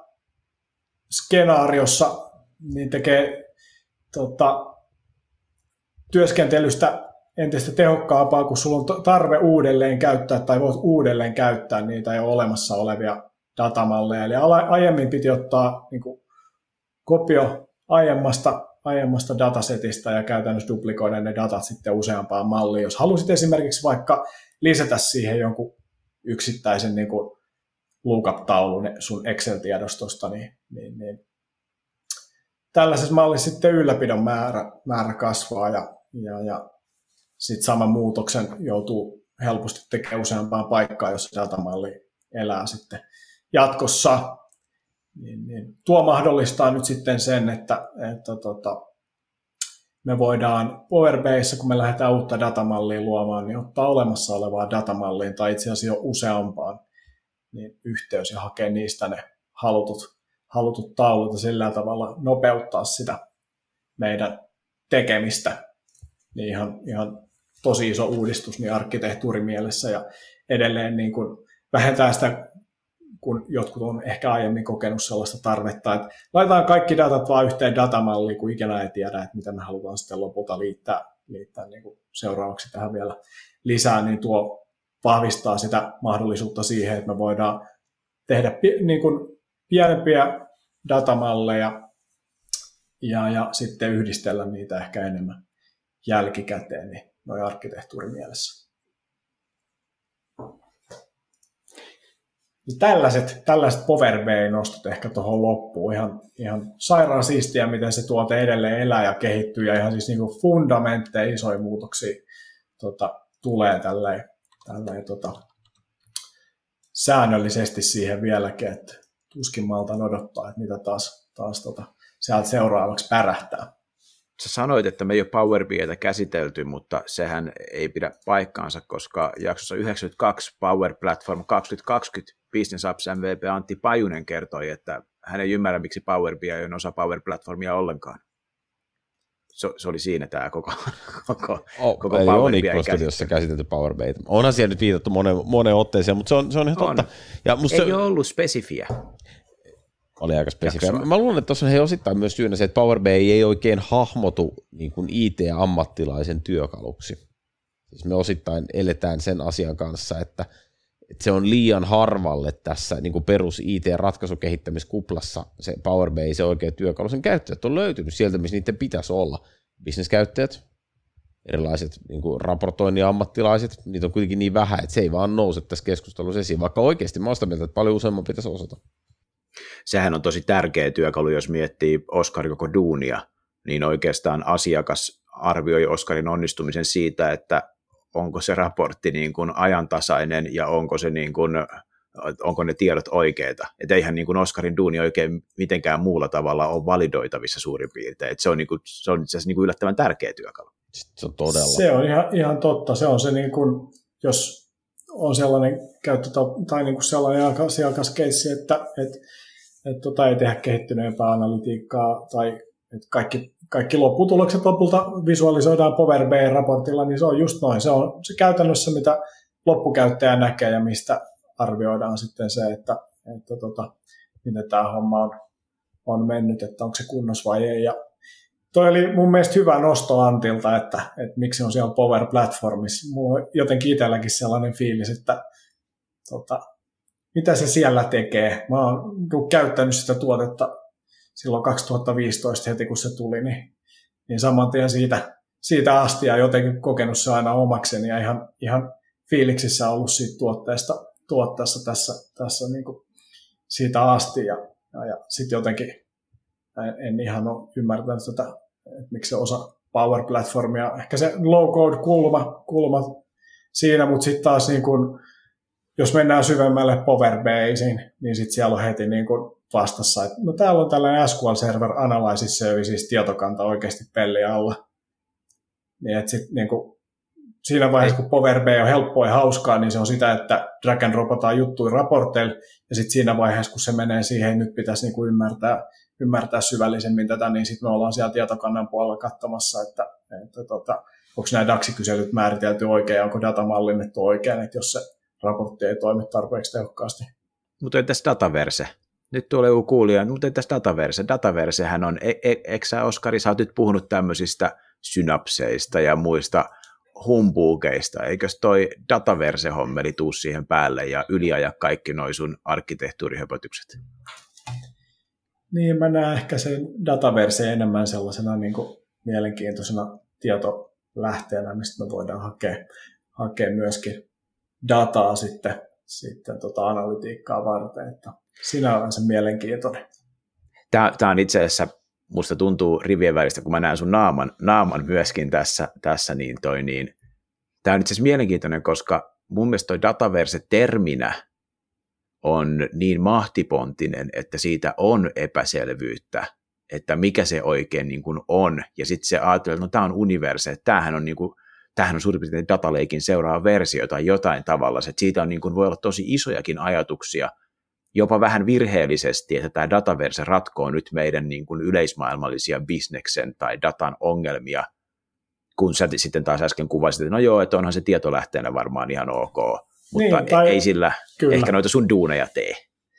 skenaariossa niin tekee tota, työskentelystä entistä tehokkaampaa, kun sulla on tarve uudelleen käyttää tai voit uudelleen käyttää niitä jo olemassa olevia datamalleja. Eli aiemmin piti ottaa niin kuin, kopio aiemmasta, aiemmasta datasetista ja käytännössä duplikoida ne datat sitten useampaan malliin. Jos halusit esimerkiksi vaikka lisätä siihen jonkun yksittäisen niin kuin lookup-taulun sun Excel-tiedostosta, niin, niin, niin tällaisessa mallissa sitten ylläpidon määrä, määrä kasvaa ja, ja, ja sitten saman muutoksen joutuu helposti tekemään useampaan paikkaan, jos datamalli elää sitten jatkossa. Niin, niin tuo mahdollistaa nyt sitten sen, että, että tota, me voidaan Power B I:ssä, kun me lähdetään uutta datamallia luomaan, niin ottaa olemassa olevaa datamalliin tai itse asiassa jo useampaan niin yhteys ja hakea niistä ne halutut, halutut taulut ja sillä tavalla nopeuttaa sitä meidän tekemistä. Niin ihan, ihan tosi iso uudistus niin arkkitehtuurimielessä ja edelleen niin kuin vähentää sitä, kun jotkut on ehkä aiemmin kokenut sellaista tarvetta, että laitetaan kaikki datat vaan yhteen datamalliin, kun ikinä ei tiedä, että mitä me halutaan sitten lopulta liittää, liittää niin kuin seuraavaksi tähän vielä lisää, niin tuo vahvistaa sitä mahdollisuutta siihen, että me voidaan tehdä niin kuin pienempiä datamalleja ja, ja sitten yhdistellä niitä ehkä enemmän jälkikäteen, niin noin arkkitehtuurimielessä. Tällaiset, tällaiset Power B I-nostot ehkä tuohon loppuun. Ihan, ihan sairaan siistiä, miten se tuote edelleen elää ja kehittyy, ja ihan siis niin kuin fundamentteja, isoja muutoksia tota, tulee tälleen, tälleen tota, säännöllisesti siihen vieläkin, että tuskin maltaan odottaa, että mitä taas, taas tota, sieltä seuraavaksi pärähtää. Sä sanoit, että me ei ole Power B I:tä käsitelty, mutta sehän ei pidä paikkaansa, koska jaksossa yhdeksänkymmentäkaksi Power Platform kaksituhattakaksikymmentä Business Apps M V P Antti Pajunen kertoi, että hän ei ymmärrä, miksi Power B I on osa Power Platformia ollenkaan. Se, se oli siinä tämä koko, koko, oh, koko eli Power on B I Ikkuna-studiossa käsitelty Power B I. Onhan siellä nyt viitattu monen, monen otteeseen, mutta se on, se on ihan on. totta. Ja musta ei se... ole ollut spesifiä. Oli aika spesifiä. Mä luulen, että tuossa on he osittain myös syynä se, että Power B I ei oikein hahmotu niin kuin I T-ammattilaisen työkaluksi. Siis me osittain eletään sen asian kanssa, että, että se on liian harvalle tässä niin kuin perus I T-ratkaisukehittämiskuplassa se Power B I, se oikea työkalu. Sen käyttäjät on löytynyt sieltä, missä niiden pitäisi olla. Business-käyttäjät, erilaiset niin kuin raportoinnin ammattilaiset, niitä on kuitenkin niin vähän, että se ei vaan nouse tässä keskustelussa esiin, vaikka oikeasti mä oon sitä mieltä, että paljon useamman pitäisi osata. Sehän on tosi tärkeä työkalu, jos miettii Oskari koko duunia, niin oikeastaan asiakas arvioi Oskarin onnistumisen siitä, että onko se raportti niin kuin ajantasainen ja onko, se niin kuin, onko ne tiedot oikeita. Että eihän niin kuin Oskarin duuni oikein mitenkään muulla tavalla ole validoitavissa suurin piirtein. Että se on, niin kuin, se on itse asiassa niin kuin yllättävän tärkeä työkalu. Se on todella. Se on ihan, ihan totta. Se on se, niin kuin, jos on sellainen käyttö tai niin kuin sellainen asiakaskeissi, että, että että tota ei tehdä kehittyneempää analytiikkaa tai että kaikki, kaikki lopputulokset lopulta visualisoidaan Power B I-raportilla, niin se on just noin. Se on se käytännössä, mitä loppukäyttäjä näkee ja mistä arvioidaan sitten se, että, että tota, miten tämä homma on, on mennyt, että onko se kunnossa vai ei. Ja toi oli mun mielestä hyvä nosto Antilta, että, että miksi on siellä Power Platformissa. Mulla on jotenkin itselläkin sellainen fiilis, että tota, mitä se siellä tekee. Mä oon käyttänyt sitä tuotetta silloin kaksituhattaviisitoista heti, kun se tuli, niin, niin saman tien siitä, siitä asti ja jotenkin kokenut se aina omakseni ja ihan, ihan fiiliksissä ollut siitä tuotteesta, tuotteessa tässä, tässä niin kuin siitä asti. Ja, ja, ja sitten jotenkin en, en ihan ole ymmärtänyt tätä, että miksi se osa Power Platformia, ehkä se low-code-kulma kulma siinä, mutta sitten taas niin kuin jos mennään syvemmälle Power B I:siin, niin sitten siellä on heti niin kuin vastassa, että no täällä on tällainen S Q L Server Analysis Services tietokanta oikeasti peli alla. Niin, että sit, niin kuin, siinä vaiheessa, kun Power B I on helppoa ja hauskaa, niin se on sitä, että drag and dropataan juttuja raporteille, ja sitten siinä vaiheessa, kun se menee siihen, nyt pitäisi niin kuin ymmärtää, ymmärtää syvällisemmin tätä, niin sitten me ollaan siellä tietokannan puolella katsomassa, että, että tota, onko nämä D A X-kyselyt määritelty oikein, ja onko data mallinnettu oikein, että jos se raportti ei toimi tarpeeksi tehokkaasti. Mutta entäs Dataverse? Nyt tulee joku kuulija, mutta entäs Dataverse? Dataversehän on, e- e- eikö sä, Oskari, sä oot nyt puhunut tämmöisistä synapseista ja muista humbuukeista, eikös toi Dataverse-hommeli tuu siihen päälle ja yliaja kaikki noi sun arkkitehtuurihöpötykset? Niin, mä näen ehkä sen Dataverse enemmän sellaisena niin kuin mielenkiintoisena tietolähteenä, mistä me voidaan hakea, hakea myöskin dataa sitten, sitten tota analytiikkaa varten, että siinä on se mielenkiintoinen. Tämä, tämä on itse asiassa, musta tuntuu rivien välistä, kun mä näen sun naaman, naaman myöskin tässä, tässä niin toi niin, tämä on itse asiassa mielenkiintoinen, koska mun mielestä toi Dataverse-terminä on niin mahtipontinen, että siitä on epäselvyyttä, että mikä se oikein niin kuin on, ja sitten se ajattelee, että no tämä on Universe, että tämähän on, niin kuin, tämähän on suurin piirtein dataleikin seuraava versio tai jotain tavalla, että siitä on, niin kuin, voi olla tosi isojakin ajatuksia, jopa vähän virheellisesti, että tämä Dataverse ratkoo nyt meidän niin kuin yleismaailmallisia bisneksen tai datan ongelmia, kun sä sitten taas äsken kuvasit, että no joo, että onhan se tietolähteenä varmaan ihan ok, mutta niin, tai, ei sillä kyllä. Ehkä noita sun duuneja tee.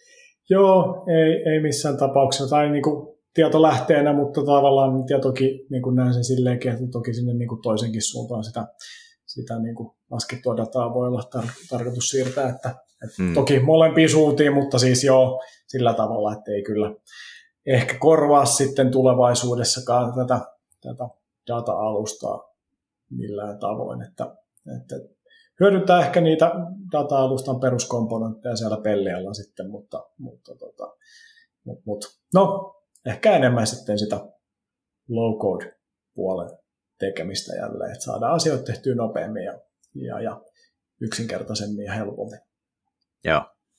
Joo, ei, ei missään tapauksessa, tai niin kuin tietolähteenä, mutta tavallaan ja toki niin kuin näen sen silleenkin, että toki sinne niin kuin toisenkin suuntaan sitä, sitä niin kuin laskettua dataa voi olla tar- tarkoitus siirtää, että, että hmm. toki molempiin suuntiin, mutta siis joo sillä tavalla, että ei kyllä ehkä korvaa sitten tulevaisuudessakaan tätä, tätä data-alustaa millään tavoin, että, että hyödyntää ehkä niitä data-alustan peruskomponentteja siellä pellialla sitten, mutta, mutta tota, mut, mut. no ehkä enemmän sitten sitä low-code-puolen tekemistä jälleen, että saadaan asioita tehtyä nopeammin ja, ja, ja yksinkertaisemmin ja helpommin. Joo.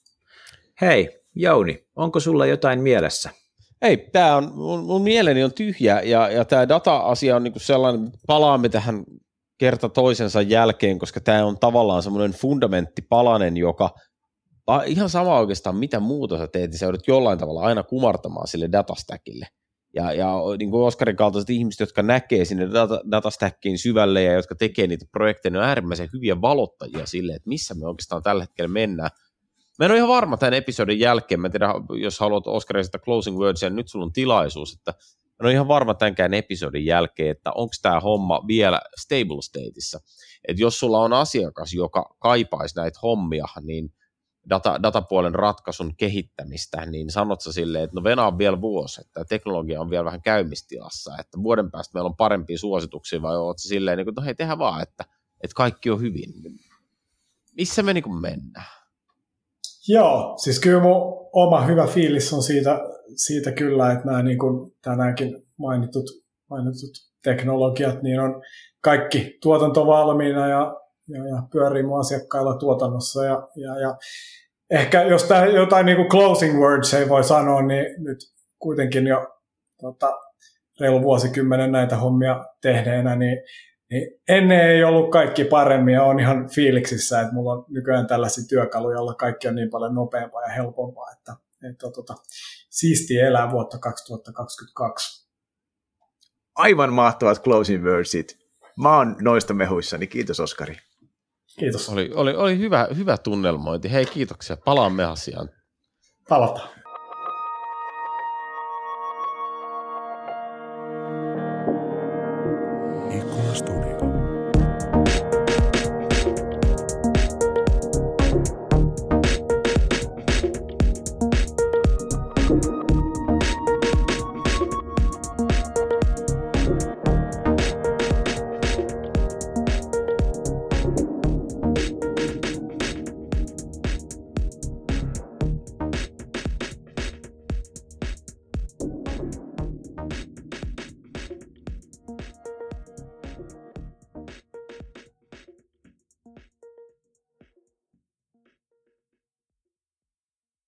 Hei, Jouni, onko sulla jotain mielessä? Ei, tämä on, mun, mun mieleni on tyhjä, ja, ja tämä data-asia on niinku sellainen, palaamme tähän kerta toisensa jälkeen, koska tämä on tavallaan semmoinen fundamenttipalanen, joka ihan sama oikeastaan mitä muuta sä teet, niin sä joudut jollain tavalla aina kumartamaan sille datastackille. Ja, ja niin kuin Oskarin kaltaiset ihmiset, jotka näkee sinne data, datastackiin syvälle ja jotka tekee niitä projekteja, ne on äärimmäisen hyviä valottajia sille, että missä me oikeastaan tällä hetkellä mennään. Mä en ole ihan varma tämän episodin jälkeen, mä en tiedä, jos haluat Oskarin sitä closing wordsia, niin nyt sulla on tilaisuus, että mä en ole ihan varma tämänkään episodin jälkeen, että onko tämä homma vielä stable stateissa. Että jos sulla on asiakas, joka kaipaisi näitä hommia, niin data, datapuolen ratkaisun kehittämistä, niin sanot sä silleen, että no venaa on vielä vuosi, että teknologia on vielä vähän käymistilassa, että vuoden päästä meillä on parempia suosituksia, vai oot sä silleen, että no hei, tehdään vaan, että, että kaikki on hyvin. Missä me niin kuin mennään? Joo, siis kyllä mun oma hyvä fiilis on siitä, siitä kyllä, että nämä niin kuin tänäänkin mainitut, mainitut teknologiat, niin on kaikki tuotanto valmiina ja, ja, ja pyörii mun asiakkailla tuotannossa. Ja, ja, ja ehkä jos tämä jotain niin kuin closing words ei voi sanoa, niin nyt kuitenkin jo tota, reilu vuosikymmenen näitä hommia tehneenä, niin Niin ennen ei ollut kaikki paremmin ja on ihan fiiliksissä, että mulla on nykyään tällaisia työkaluja, joilla kaikki on niin paljon nopeampaa ja helpompaa, että, että tota, siistiä elää vuotta kaksituhattakaksikymmentäkaksi. Aivan mahtavat closing wordsit. Mä oon noista mehuissani. Kiitos, Oskari. Kiitos. Oli, oli, oli hyvä, hyvä tunnelmointi. Hei, kiitoksia. Palaamme asiaan. Palataan.